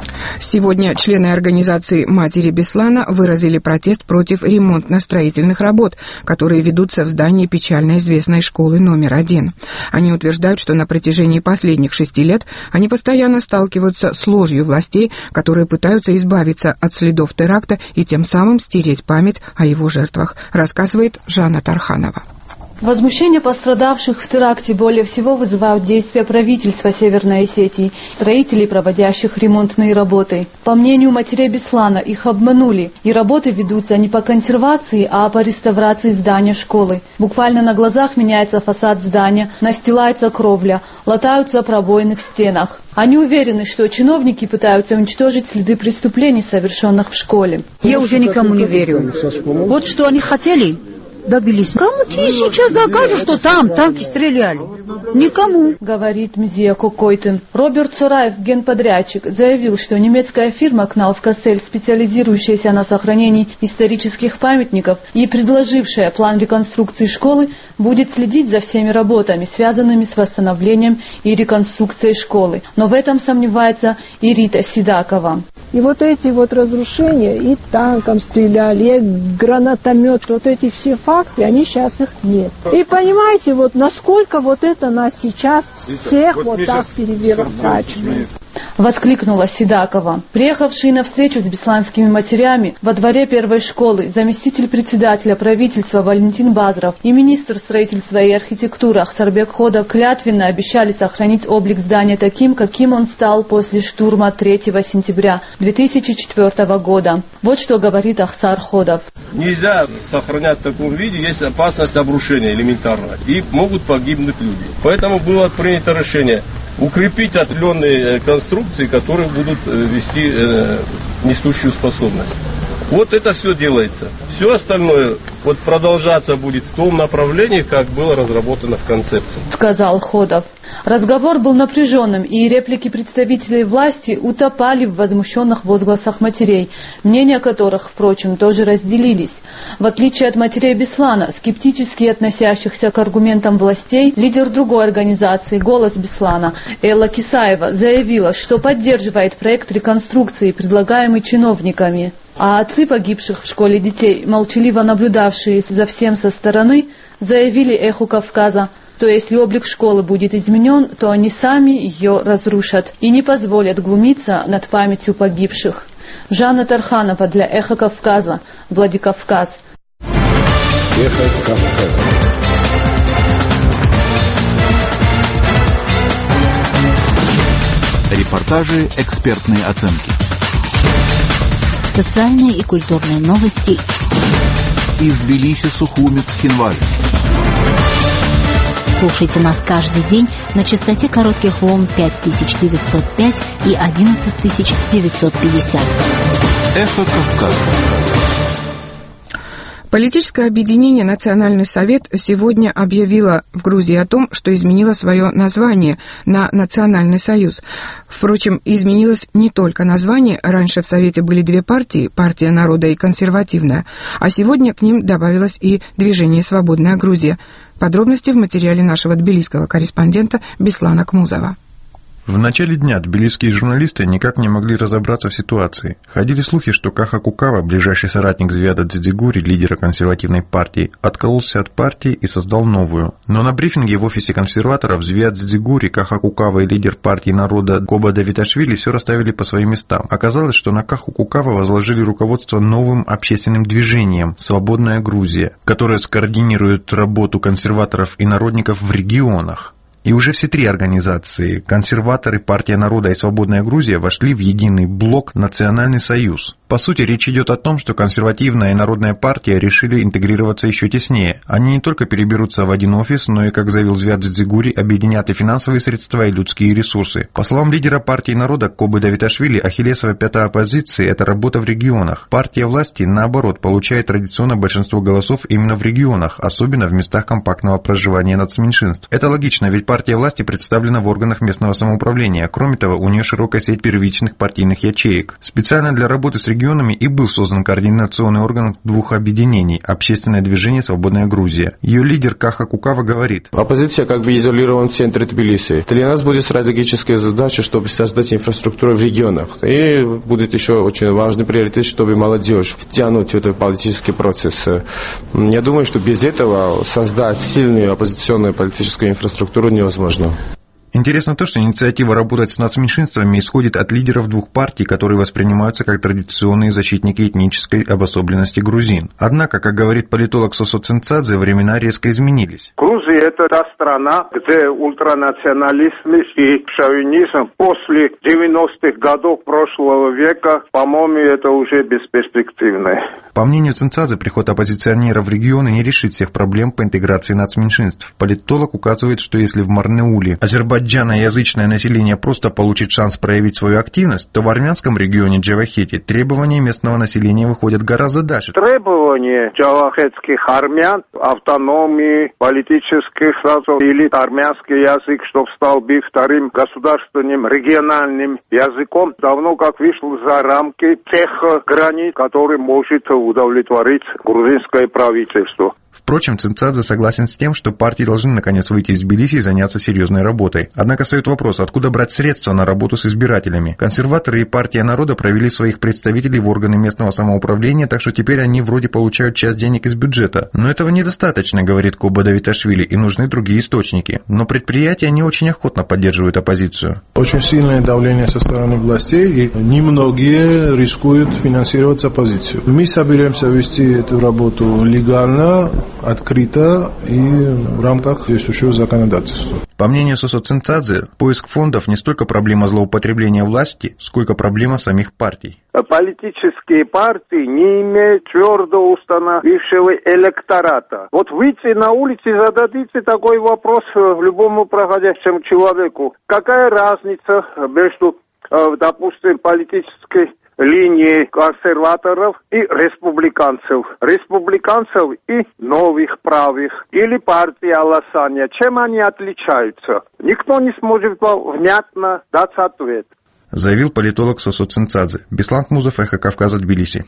Сегодня члены организации «Матери Беслана» выразили протест против ремонтно-строительных работ, которые ведутся в здании печально известной школы номер один. Они утверждают, что на протяжении последних шести лет они постоянно сталкиваются с ложью властей, которые пытаются избавиться от следов теракта и тем самым стереть память о его жертвах, рассказывает Жанна Тарханова. Возмущение пострадавших в теракте более всего вызывают действия правительства Северной Осетии, строителей, проводящих ремонтные работы. По мнению матерей Беслана, их обманули, и работы ведутся не по консервации, а по реставрации здания школы. Буквально на глазах меняется фасад здания, настилается кровля, латаются пробоины в стенах. Они уверены, что чиновники пытаются уничтожить следы преступлений, совершенных в школе. Я уже никому не верю. Вот что они хотели. Добились. Кому ты сейчас докажешь, что там танки стреляли? Никому. Говорит Мзия Кокойтен. Роберт Цураев, генподрядчик, заявил, что немецкая фирма Кнауф-Кассель, специализирующаяся на сохранении исторических памятников и предложившая план реконструкции школы, будет следить за всеми работами, связанными с восстановлением и реконструкцией школы. Но в этом сомневается и Рита Сидакова. И вот эти вот разрушения, и танком стреляли, и гранатомет, вот эти все факты, они сейчас их нет. И понимаете, вот насколько вот это нас сейчас всех вот так переворачивает. Воскликнула Сидакова. Приехавший на встречу с бесланскими матерями во дворе первой школы заместитель председателя правительства Валентин Базров и министр строительства и архитектуры Ахсарбек Ходов клятвенно обещали сохранить облик здания таким, каким он стал после штурма третьего сентября две тысячи четвёртого года. Вот что говорит Ахсар Ходов. Нельзя сохранять в таком виде, есть опасность обрушения элементарно, и могут погибнуть люди. Поэтому было принято решение укрепить определенные конструкции, которые будут вести э, несущую способность. Вот это все делается. Все остальное вот продолжаться будет в том направлении, как было разработано в концепции. Сказал Ходов. Разговор был напряженным, и реплики представителей власти утопали в возмущенных возгласах матерей, мнения которых, впрочем, тоже разделились. В отличие от матерей Беслана, скептически относящихся к аргументам властей, лидер другой организации «Голос Беслана» Элла Кисаева заявила, что поддерживает проект реконструкции, предлагаемый чиновниками. А отцы погибших в школе детей, молчаливо наблюдавшие за всем со стороны, заявили «Эху Кавказа», что если облик школы будет изменен, то они сами ее разрушат и не позволят глумиться над памятью погибших. Жанна Тарханова для «Эхо Кавказа», Владикавказ. «Эхо Кавказа». Репортажи, экспертные оценки. Социальные и культурные новости. Из Тбилиси, Сухумец, Хинваль. Слушайте нас каждый день на частоте коротких волн пять тысяч девятьсот пять и одиннадцать тысяч девятьсот пятьдесят. Эхо Кавказа. Политическое объединение «Национальный совет» сегодня объявило в Грузии о том, что изменило свое название на «Национальный союз». Впрочем, изменилось не только название. Раньше в Совете были две партии, партия народа и консервативная, а сегодня к ним добавилось и движение «Свободная Грузия». Подробности в материале нашего тбилисского корреспондента Беслана Кмузова. В начале дня тбилисские журналисты никак не могли разобраться в ситуации. Ходили слухи, что Каха Кукава, ближайший соратник Звиада Дзидзигури, лидера консервативной партии, откололся от партии и создал новую. Но на брифинге в офисе консерваторов Звиад Дзидзигури, Каха Кукава и лидер партии народа Коба Давиташвили все расставили по своим местам. Оказалось, что на Каху Кукава возложили руководство новым общественным движением «Свободная Грузия», которое скоординирует работу консерваторов и народников в регионах. И уже все три организации – консерваторы, партия народа и свободная Грузия – вошли в единый блок «Национальный союз». По сути, речь идет о том, что консервативная и народная партия решили интегрироваться еще теснее. Они не только переберутся в один офис, но и, как заявил Звиад Дзидзигури, объединят и финансовые средства, и людские ресурсы. По словам лидера партии народа Кобы Давиташвили, ахиллесова пята оппозиции – это работа в регионах. Партия власти, наоборот, получает традиционно большинство голосов именно в регионах, особенно в местах компактного проживания нацменьшинств. Это логично, ведь партия власти представлена в органах местного самоуправления. Кроме того, у нее широкая сеть первичных партийных ячеек. Специально для работы с регионами регионами и был создан координационный орган двух объединений – Общественное движение «Свободная Грузия». Ее лидер Каха Кукава говорит: оппозиция как бы изолирована в центре Тбилиси. Для нас будет стратегическая задача, чтобы создать инфраструктуру в регионах. И будет еще очень важный приоритет, чтобы молодежь втянуть в этот политический процесс. Я думаю, что без этого создать сильную оппозиционную политическую инфраструктуру невозможно. Интересно то, что инициатива работать с нацменьшинствами исходит от лидеров двух партий, которые воспринимаются как традиционные защитники этнической обособленности грузин. Однако, как говорит политолог Сосо Цинцадзе, времена резко изменились. Грузия – это та страна, где ультранационализм и шовинизм после девяностых годов прошлого века, по-моему, это уже бесперспективно. По мнению Цинцадзе, приход оппозиционеров в регионы не решит всех проблем по интеграции нацменьшинств. Политолог указывает, что если в Марнеуле азербайджаноязычное население просто получит шанс проявить свою активность, то в армянском регионе Джавахети требования местного населения выходят гораздо дальше. Требования джавахетских армян, автономии, политических или армянский язык, чтобы стал бы вторым государственным региональным языком, давно как вышел за рамки тех границ, которые может удовлетворить грузинское правительство. Впрочем, Цинцадзе согласен с тем, что партии должны наконец выйти из Тбилиси и заняться серьезной работой. Однако встает вопрос, откуда брать средства на работу с избирателями. Консерваторы и партия народа провели своих представителей в органы местного самоуправления, так что теперь они вроде получают часть денег из бюджета. Но этого недостаточно, говорит Коба Давиташвили, и нужны другие источники. Но предприятия не очень охотно поддерживают оппозицию. Очень сильное давление со стороны властей, и немногие рискуют финансировать оппозицию. Мы соберемся вести эту работу легально, открыто и в рамках действующего законодательства. По мнению Сосо Цинцадзе, поиск фондов не столько проблема злоупотребления власти, сколько проблема самих партий. Политические партии не имеют твердо установившего электората. Вот выйти на улицу и зададите такой вопрос любому проходящему человеку. Какая разница между, допустим, политической линии консерваторов и республиканцев, республиканцев и новых правых, или партии Аласания. Чем они отличаются? Никто не сможет внятно дать ответ. Заявил политолог Сосо Цинцадзе. Беслан Музов, Эхо Кавказа, Тбилиси.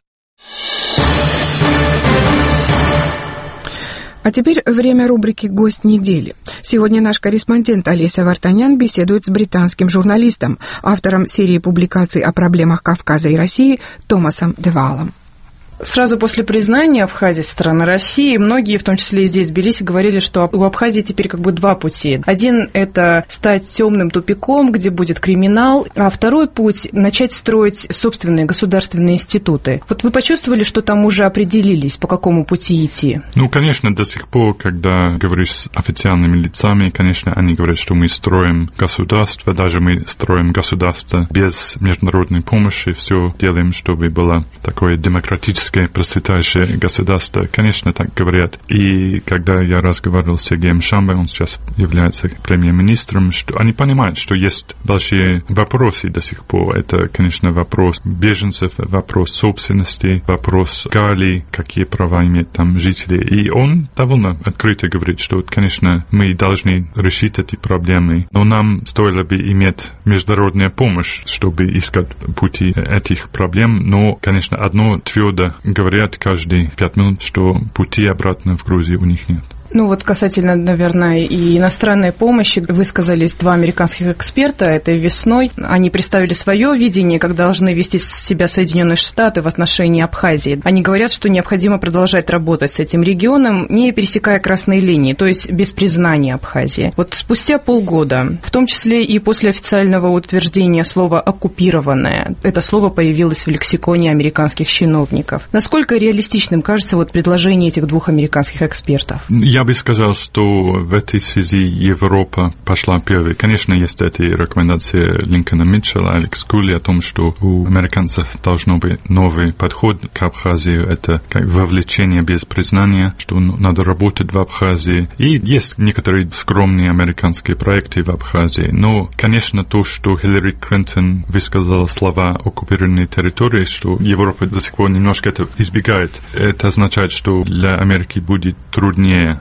А теперь время рубрики «Гость недели». Сегодня наш корреспондент Олеся Вартанян беседует с британским журналистом, автором серии публикаций о проблемах Кавказа и России Томасом Девалом. Сразу после признания Абхазии со стороны России, многие, в том числе и здесь, в Тбилиси, говорили, что у Абхазии теперь как бы два пути. Один – это стать темным тупиком, где будет криминал, а второй путь – начать строить собственные государственные институты. Вот вы почувствовали, что там уже определились, по какому пути идти? Ну, конечно, до сих пор, когда говоришь с официальными лицами, конечно, они говорят, что мы строим государство, даже мы строим государство без международной помощи, все делаем, чтобы было такое демократическое процветающее государство, конечно, так говорят. И когда я разговаривал с Сергеем Шамбой, он сейчас является премьер-министром, что они понимают, что есть большие вопросы до сих пор. Это, конечно, вопрос беженцев, вопрос собственности, вопрос Гали, какие права имеют там жители. И он довольно открыто говорит, что, конечно, мы должны решить эти проблемы, но нам стоило бы иметь международную помощь, чтобы искать пути этих проблем. Но, конечно, одно твердо говорят каждые пять минут, что пути обратно в Грузию у них нет. Ну вот касательно, наверное, и иностранной помощи, высказались два американских эксперта этой весной. Они представили свое видение, как должны вести себя Соединенные Штаты в отношении Абхазии. Они говорят, что необходимо продолжать работать с этим регионом, не пересекая красные линии, то есть без признания Абхазии. Вот спустя полгода, в том числе и после официального утверждения слова «оккупированное», это слово появилось в лексиконе американских чиновников. Насколько реалистичным кажется вот предложение этих двух американских экспертов? Я бы сказал, что в этой связи Европа пошла первой. Конечно, есть эти рекомендации Линкольна Митчелла, Алекс Кули о том, что у американцев должно быть новый подход к Абхазии. Это как вовлечение без признания, что надо работать в Абхазии. И есть некоторые скромные американские проекты в Абхазии. Но, конечно, то, что Хиллари Клинтон высказала слова «оккупированные территории», что Европа до сих пор немножко это избегает, это означает, что для Америки будет труднее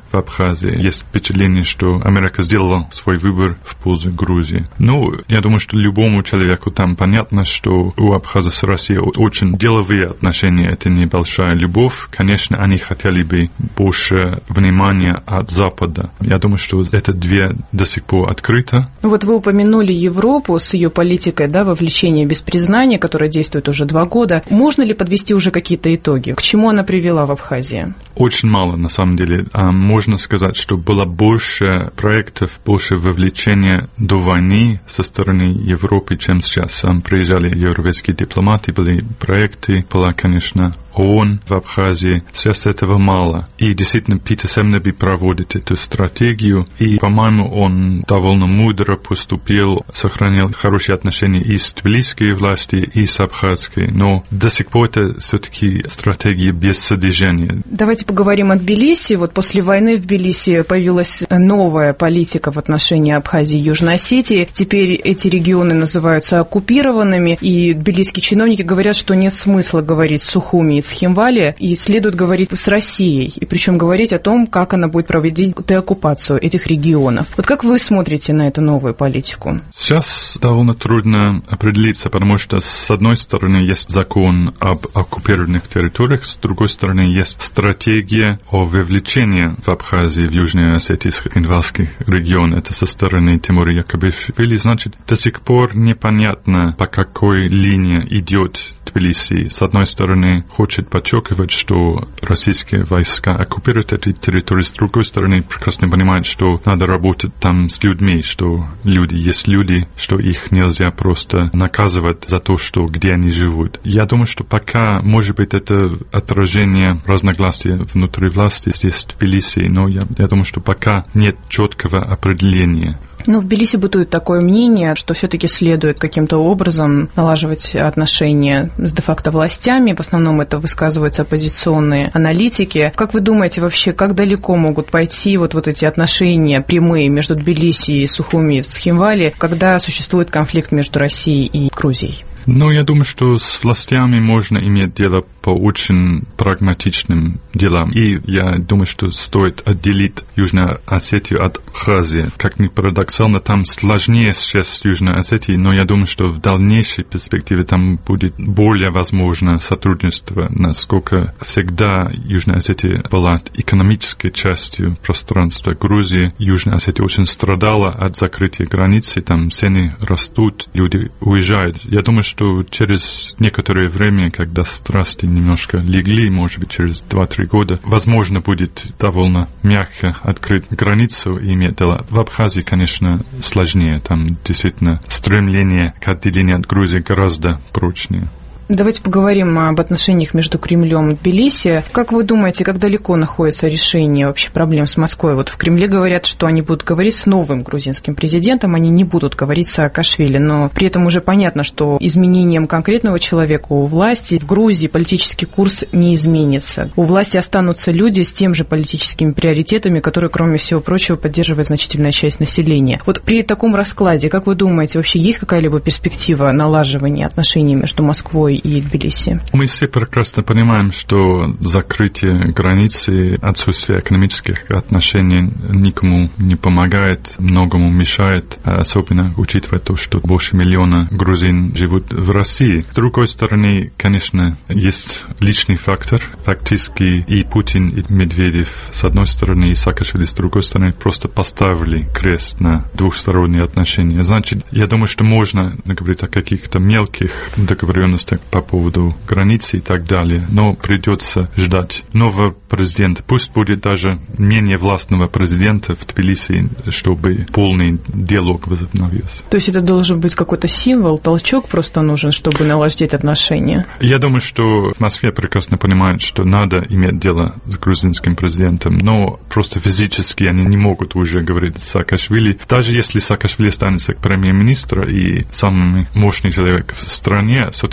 в Абхазии. Есть впечатление, что Америка сделала свой выбор в пользу Грузии. Ну, я думаю, что любому человеку там понятно, что у Абхаза с Россией очень деловые отношения, это небольшая любовь. Конечно, они хотели бы больше внимания от Запада. Я думаю, что эта дверь до сих пор открыта. Вот вы упомянули Европу с ее политикой, да, вовлечения без признания, которая действует уже два года. Можно ли подвести уже какие-то итоги? К чему она привела в Абхазии? Очень мало, на самом деле. Можно сказать, что было больше проектов, больше вовлечения до войны со стороны Европы, чем сейчас. Приезжали европейские дипломаты, были проекты, была, конечно, ООН в Абхазии. Сейчас этого мало. И действительно, Питер Семнеби проводит эту стратегию. И, по-моему, он довольно мудро поступил, сохранил хорошие отношения и с тбилисской властью, и с абхазской. Но до сих пор это все-таки стратегия без содержания. Давайте поговорим о Тбилиси. Вот после войны в Тбилиси появилась новая политика в отношении Абхазии и Южной Осетии. Теперь эти регионы называются оккупированными. И тбилисские чиновники говорят, что нет смысла говорить с Сухуми и Цхинвали, и следует говорить с Россией, и причем говорить о том, как она будет проводить деоккупацию этих регионов. Вот как вы смотрите на эту новую политику? Сейчас довольно трудно определиться, потому что с одной стороны есть закон об оккупированных территориях, с другой стороны есть стратегия о вовлечении в Абхазии, в Южной Осетии, Цхинвальский регион. Это со стороны Тимура Якубишвили. Значит, до сих пор непонятно, по какой линии идет Тбилиси. С одной стороны, хочет подчеркивать, что российские войска оккупируют эти территории, с другой стороны, прекрасно понимает, что надо работать там с людьми, что люди есть люди, что их нельзя просто наказывать за то, что где они живут. Я думаю, что пока, может быть, это отражение разногласий внутри власти здесь, в Тбилиси, но я, я думаю, что пока нет четкого определения. Ну, в Тбилиси бытует такое мнение, что все-таки следует каким-то образом налаживать отношения с де-факто властями. В основном это высказываются оппозиционные аналитики. Как вы думаете вообще, как далеко могут пойти вот, вот эти отношения прямые между Тбилиси и Сухуми и Цхинвали, когда существует конфликт между Россией и Грузией? Ну, я думаю, что с властями можно иметь дело по очень прагматичным делам. И я думаю, что стоит отделить Южную Осетию от Абхазии. Как ни парадоксально, там сложнее сейчас с Южной Осетией, но я думаю, что в дальнейшей перспективе там будет более возможно сотрудничество, насколько всегда Южная Осетия была экономической частью пространства Грузии. Южная Осетия очень страдала от закрытия границы, там цены растут, люди уезжают. Я думаю, что что через некоторое время, когда страсти немножко легли, может быть, через два-три года, возможно, будет довольно мягко открыть границу и иметь дело. В Абхазии, конечно, сложнее. Там действительно стремление к отделению от Грузии гораздо прочнее. Давайте поговорим об отношениях между Кремлем и Тбилиси. Как вы думаете, как далеко находится решение вообще проблем с Москвой? Вот в Кремле говорят, что они будут говорить с новым грузинским президентом, они не будут говорить с Саакашвили, но при этом уже понятно, что изменением конкретного человека у власти в Грузии политический курс не изменится. У власти останутся люди с тем же политическими приоритетами, которые, кроме всего прочего, поддерживает значительная часть населения. Вот при таком раскладе, как вы думаете, вообще есть какая-либо перспектива налаживания отношений между Москвой и Тбилиси? Мы все прекрасно понимаем, что закрытие границы, отсутствие экономических отношений никому не помогает, многому мешает, особенно учитывая то, что больше миллиона грузин живут в России. С другой стороны, конечно, есть личный фактор. Фактически и Путин, и Медведев с одной стороны, и Саакашвили с другой стороны просто поставили крест на двухсторонние отношения. Значит, я думаю, что можно говорить о каких-то мелких договоренностях по поводу границы и так далее, но придется ждать нового президента. Пусть будет даже менее властного президента в Тбилиси, чтобы полный диалог возобновился. То есть это должен быть какой-то символ, толчок просто нужен, чтобы наладить отношения? Я думаю, что в Москве прекрасно понимают, что надо иметь дело с грузинским президентом, но просто физически они не могут уже говорить с Саакашвили. Даже если Саакашвили останется премьер-министром и самый мощный человек в стране, все-таки будет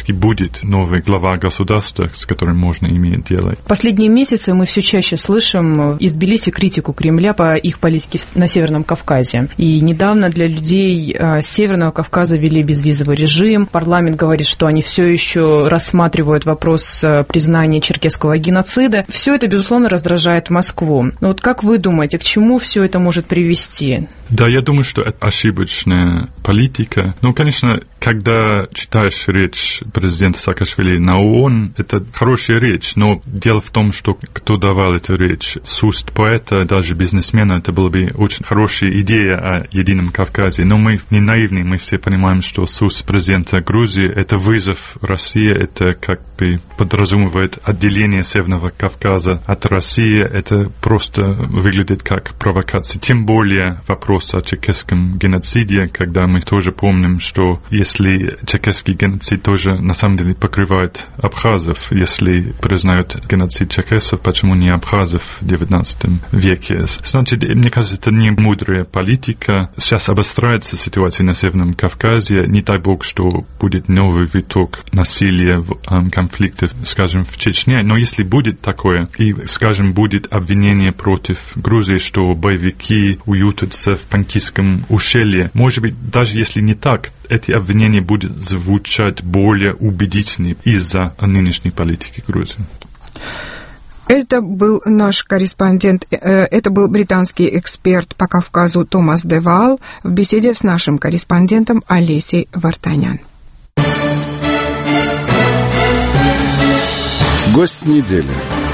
будет новый глава государства, с которым можно иметь дело. Последние месяцы мы все чаще слышим из Тбилиси критику Кремля по их политике на Северном Кавказе. И недавно для людей с Северного Кавказа ввели безвизовый режим. Парламент говорит, что они все еще рассматривают вопрос признания черкесского геноцида. Все это, безусловно, раздражает Москву. Но вот как вы думаете, к чему все это может привести? Да, я думаю, что это ошибочная политика. Ну, конечно, когда читаешь речь президента Саакашвили на ООН, это хорошая речь, но дело в том, что кто давал эту речь с уст поэта, даже бизнесмена, это была бы очень хорошая идея о Едином Кавказе. Но мы не наивны, мы все понимаем, что с уст президента Грузии это вызов России, это как бы подразумевает отделение Северного Кавказа от России, это просто выглядит как провокация. Тем более вопрос о черкесском геноциде, когда мы тоже помним, что если черкесский геноцид тоже на самом деле покрывает абхазов, если признают геноцид черкесов, почему не абхазов в девятнадцатом веке? Значит, мне кажется, это не мудрая политика. Сейчас обостряется ситуация на Северном Кавказе. Не дай бог, что будет новый виток насилия, конфликтов, скажем, в Чечне. Но если будет такое, и, скажем, будет обвинение против Грузии, что боевики уютятся в Панкийском ущелье, может быть, даже если не так, эти обвинения будут звучать более убедительнее из-за нынешней политики Грузии. Это был наш корреспондент, это был британский эксперт по Кавказу Томас де Ваал в беседе с нашим корреспондентом Олесей Вартанян. Гость недели.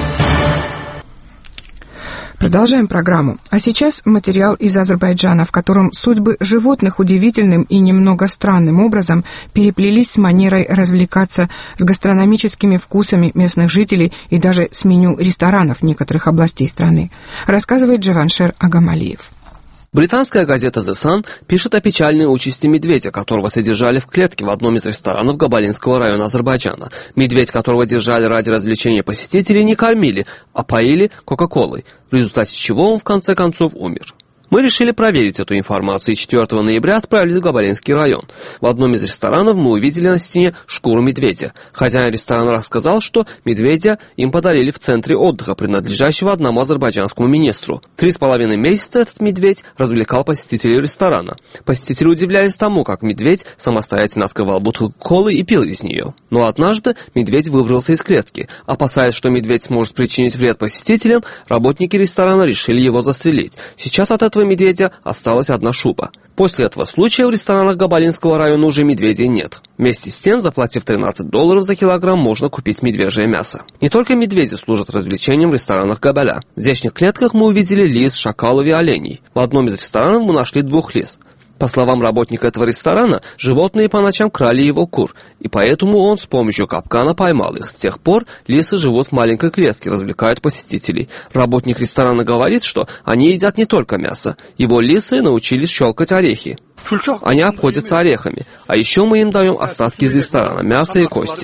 Продолжаем программу. А сейчас материал из Азербайджана, в котором судьбы животных удивительным и немного странным образом переплелись с манерой развлекаться, с гастрономическими вкусами местных жителей и даже с меню ресторанов некоторых областей страны, рассказывает Джаваншер Агамалиев. Британская газета The Sun пишет о печальной участи медведя, которого содержали в клетке в одном из ресторанов Габалинского района Азербайджана. Медведь, которого держали ради развлечения посетителей, не кормили, а поили кока-колой, в результате чего он в конце концов умер. Мы решили проверить эту информацию и четвёртого ноября отправились в Габалинский район. В одном из ресторанов мы увидели на стене шкуру медведя. Хозяин ресторана рассказал, что медведя им подарили в центре отдыха, принадлежащего одному азербайджанскому министру. Три с половиной месяца этот медведь развлекал посетителей ресторана. Посетители удивлялись тому, как медведь самостоятельно открывал бутылку колы и пил из нее. Но однажды медведь выбрался из клетки. Опасаясь, что медведь сможет причинить вред посетителям, работники ресторана решили его застрелить. Сейчас от этого медведя осталась одна шуба. После этого случая в ресторанах Габалинского района уже медведей нет. Вместе с тем, заплатив тринадцать долларов за килограмм, можно купить медвежье мясо. Не только медведи служат развлечением в ресторанах Габаля. В здешних клетках мы увидели лис, шакалов и оленей. В одном из ресторанов мы нашли двух лис. По словам работника этого ресторана, животные по ночам крали его кур, и поэтому он с помощью капкана поймал их. С тех пор лисы живут в маленькой клетке, развлекают посетителей. Работник ресторана говорит, что они едят не только мясо. Его лисы научились щелкать орехи. Они обходятся орехами, а еще мы им даем остатки из ресторана, мясо и кости.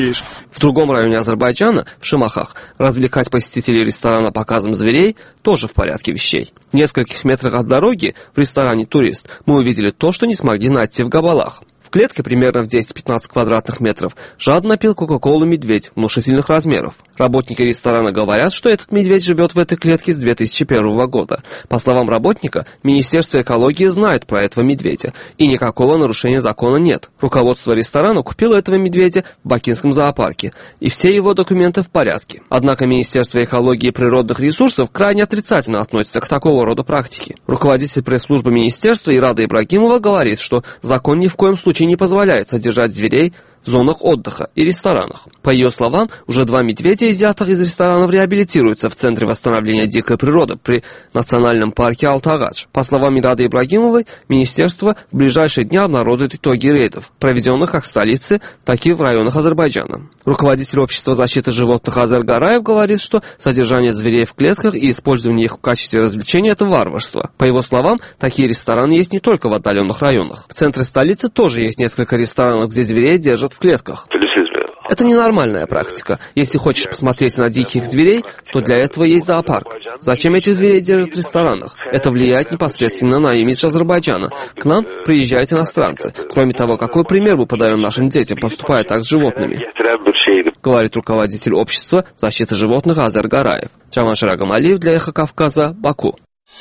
В другом районе Азербайджана, в Шимахах, развлекать посетителей ресторана показом зверей тоже в порядке вещей. В нескольких метрах от дороги в ресторане «Турист» мы увидели то, что не смогли найти в Габалах. В клетке примерно в десять-пятнадцать квадратных метров жадно пил кока-колу медведь внушительных размеров. Работники ресторана говорят, что этот медведь живет в этой клетке с две тысячи первого года. По словам работника, Министерство экологии знает про этого медведя, и никакого нарушения закона нет. Руководство ресторана купило этого медведя в Бакинском зоопарке, и все его документы в порядке. Однако Министерство экологии и природных ресурсов крайне отрицательно относится к такого рода практике. Руководитель пресс-службы министерства Ирада Ибрагимова говорит, что закон ни в коем случае не позволяет содержать зверей в зонах отдыха и ресторанах. По ее словам, уже два медведя, изъятых из ресторанов, реабилитируются в Центре восстановления дикой природы при Национальном парке Алтагач. По словам Ирады Ибрагимовой, министерство в ближайшие дни обнародует итоги рейдов, проведенных как в столице, так и в районах Азербайджана. Руководитель общества защиты животных Азер Гараев говорит, что содержание зверей в клетках и использование их в качестве развлечения – это варварство. По его словам, такие рестораны есть не только в отдаленных районах. В центре столицы тоже есть несколько ресторанов, где зверей держат в клетках. Это ненормальная практика. Если хочешь посмотреть на диких зверей, то для этого есть зоопарк. Зачем этих зверей держат в ресторанах? Это влияет непосредственно на имидж Азербайджана. К нам приезжают иностранцы. Кроме того, какой пример мы подаем нашим детям, поступая так с животными? Говорит руководитель общества защиты животных Азер Гараев. Джаманшир Агамалиев для Эхо Кавказа, Баку.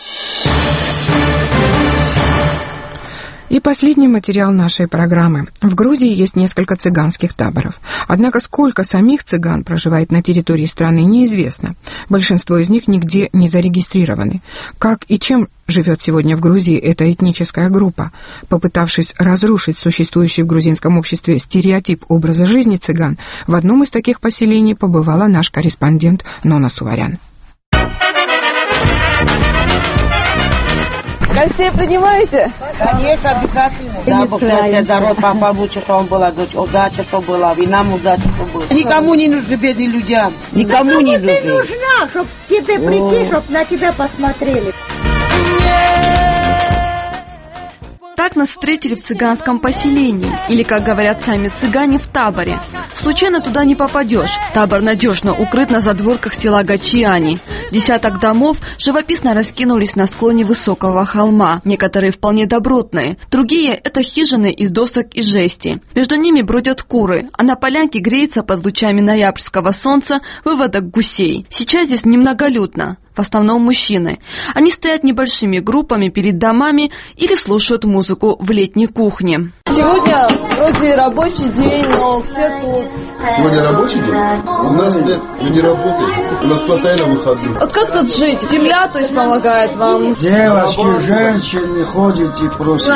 И последний материал нашей программы. В Грузии есть несколько цыганских таборов. Однако сколько самих цыган проживает на территории страны, неизвестно. Большинство из них нигде не зарегистрированы. Как и чем живет сегодня в Грузии эта этническая группа? Попытавшись разрушить существующий в грузинском обществе стереотип образа жизни цыган, в одном из таких поселений побывала наш корреспондент Нона Суварян. Гостей принимаете? Конечно, обязательно. Да, Бог счастья, здоровья, побольше, чтобы была удача, чтобы была, и нам удача, чтобы была. Никому не нужны бедные людям. Никому не нужны. Ты нужна, чтобы тебе прийти, чтобы на тебя посмотрели. Так нас встретили в цыганском поселении, или, как говорят сами цыгане, в таборе. Случайно туда не попадешь. Табор надежно укрыт на задворках села Гачиани. Десяток домов живописно раскинулись на склоне высокого холма. Некоторые вполне добротные, другие – это хижины из досок и жести. Между ними бродят куры, а на полянке греется под лучами ноябрьского солнца выводок гусей. Сейчас здесь немноголюдно. В основном мужчины. Они стоят небольшими группами перед домами или слушают музыку в летней кухне. Сегодня вроде рабочий день, но все тут. Сегодня рабочий день? У нас нет, мы не работаем. У нас постоянно выходные. Вот как тут жить? Земля, то есть, помогает вам? Девочки, женщины ходят и просят.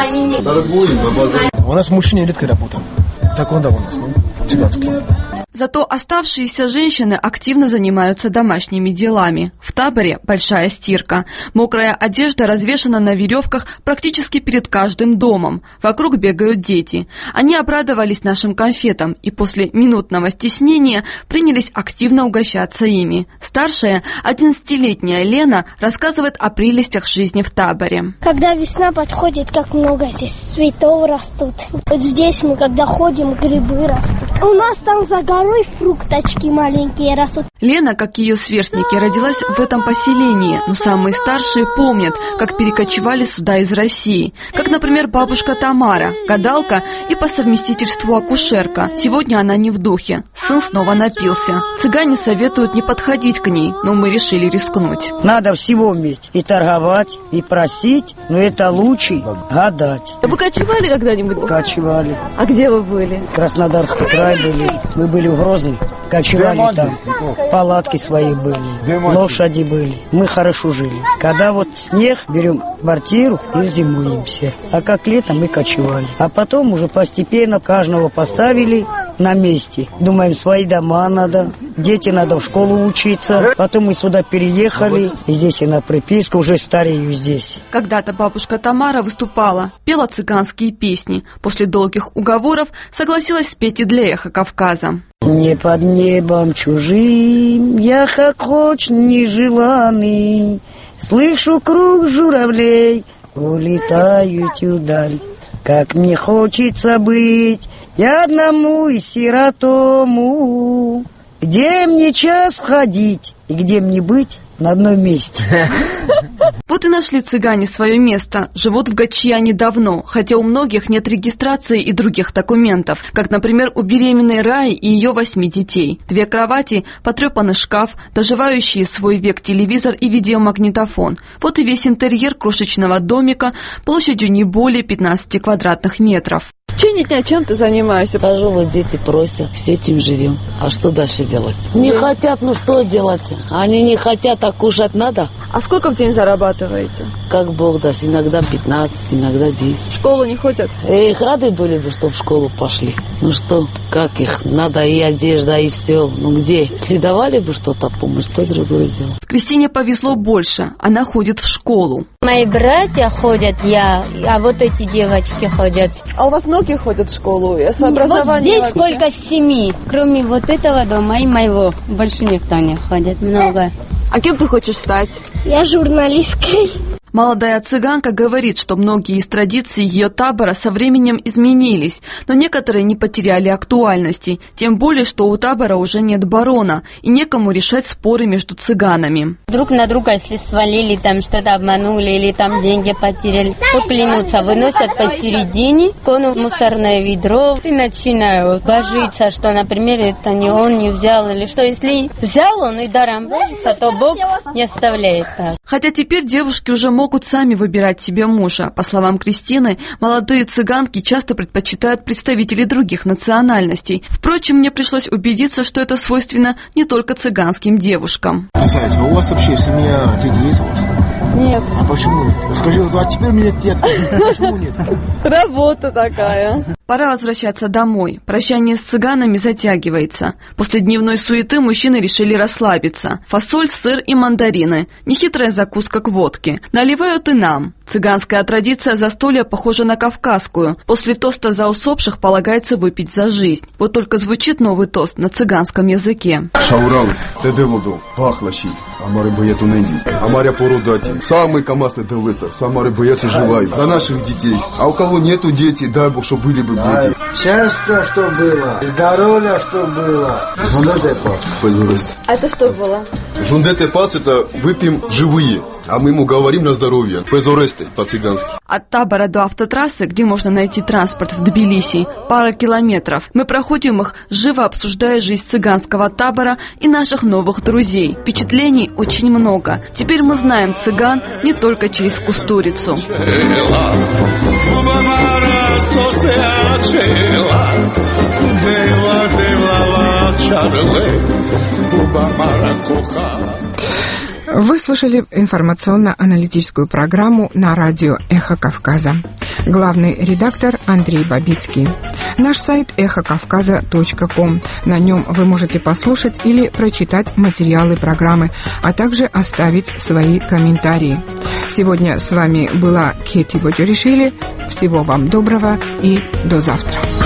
У нас мужчины редко работают. Закон да у нас, ну, цыганский. Зато оставшиеся женщины активно занимаются домашними делами. В таборе большая стирка. Мокрая одежда развешана на веревках практически перед каждым домом. Вокруг бегают дети. Они обрадовались нашим конфетам и после минутного стеснения принялись активно угощаться ими. Старшая, одиннадцатилетняя Лена, рассказывает о прелестях жизни в таборе. Когда весна подходит, как много здесь цветов растут. Вот здесь мы, когда ходим, грибы растут. У нас там за горой фрукточки маленькие растут. Лена, как и ее сверстники, родилась в этом поселении, но самые старшие помнят, как перекочевали сюда из России. Как, например, бабушка Тамара, гадалка и по совместительству акушерка. Сегодня она не в духе. Сын снова напился. Цыгане советуют не подходить к ней, но мы решили рискнуть. Надо всего уметь. И торговать, и просить, но это лучше гадать. Вы кочевали когда-нибудь? Кочевали. А где вы были? Краснодарский край были. Мы были в Грозный, кочевали там. Палатки свои были, лошади были. Мы хорошо жили. Когда вот снег, берем квартиру и зимуемся. А как летом мы кочевали. А потом уже постепенно каждого поставили на месте. Думаем, свои дома надо, дети надо в школу учиться. Потом мы сюда переехали, и здесь и на приписку, уже старею здесь. Когда-то бабушка Тамара выступала, пела цыганские песни. После долгих уговоров согласилась спеть и для Эхо Кавказа. Не под небом чужим, я как хоч нежеланный, слышу круг журавлей, улетают вдаль. Как мне хочется быть я одному и сиротому, где мне час ходить и где мне быть на одном месте. Вот и нашли цыгане свое место. Живут в Гачиане давно, хотя у многих нет регистрации и других документов, как, например, у беременной Раи и ее восьми детей. Две кровати, потрепанный шкаф, доживающий свой век телевизор и видеомагнитофон. Вот и весь интерьер крошечного домика площадью не более пятнадцати квадратных метров. В течение дня чем ты занимаешься? Хожу, вот дети просят, с этим живем. А что дальше делать? Не да. хотят, ну что делать? Они не хотят, а кушать надо. А сколько в день зарабатываете? Как Бог даст, иногда пятнадцать, иногда десять. В школу не ходят? Эх, рады были бы, что в школу пошли. Ну что, как их? Надо и одежда, и все. Ну где? Если давали бы что-то помощь, то другое дело. Кристине повезло больше. Она ходит в школу. Мои братья ходят, я, а вот эти девочки ходят. А у вас многие ходят в школу? С образованием вот здесь вообще? Сколько семи. Кроме вот этого дома и моего. Больше никто не ходит, много. А кем ты хочешь стать? Я журналисткой. Молодая цыганка говорит, что многие из традиций ее табора со временем изменились, но некоторые не потеряли актуальности, тем более, что у табора уже нет барона и некому решать споры между цыганами. Друг на друга, если свалили, там что-то обманули или там деньги потеряли, то клянутся, выносят посередине, кону мусорное ведро и начинают божиться, что, например, это не он не взял или что. Если взял он и даром божится, то Бог не оставляет так. Хотя теперь девушки уже могут сами выбирать себе мужа. По словам Кристины, молодые цыганки часто предпочитают представителей других национальностей. Впрочем, мне пришлось убедиться, что это свойственно не только цыганским девушкам. Красавица, у вас вообще семья, дети есть у вас? Нет. А почему нет? Скажи, а теперь у меня нет. Почему нет? Работа такая. Пора возвращаться домой. Прощание с цыганами затягивается. После дневной суеты мужчины решили расслабиться. Фасоль, сыр и мандарины. Нехитрая закуска к водке. Наливают и нам. Цыганская традиция застолья похожа на кавказскую. После тоста за усопших полагается выпить за жизнь. Вот только звучит новый тост на цыганском языке. Шаурал, теделодо, пахлащи, амары бояту ненди, амаря породати. Самый камасный делыстер, самары боятся желают. За наших детей. А у кого нету детей, дай Бог, чтобы были бы дети. Счастье, что было, здоровье, что было. Жундете пас. А это что было? Жундете пас, это выпьем живые. А мы ему говорим на здоровье. Пезоресте, по-цыгански. От табора до автотрассы, где можно найти транспорт в Тбилиси, пара километров. Мы проходим их, живо обсуждая жизнь цыганского табора и наших новых друзей. Впечатлений очень много. Теперь мы знаем цыган не только через кустурицу. Вы слушали информационно-аналитическую программу на радио «Эхо Кавказа». Главный редактор Андрей Бабицкий. Наш сайт эхо кавказа точка ком. На нем вы можете послушать или прочитать материалы программы, а также оставить свои комментарии. Сегодня с вами была Кети Боджоришвили. Всего вам доброго и до завтра.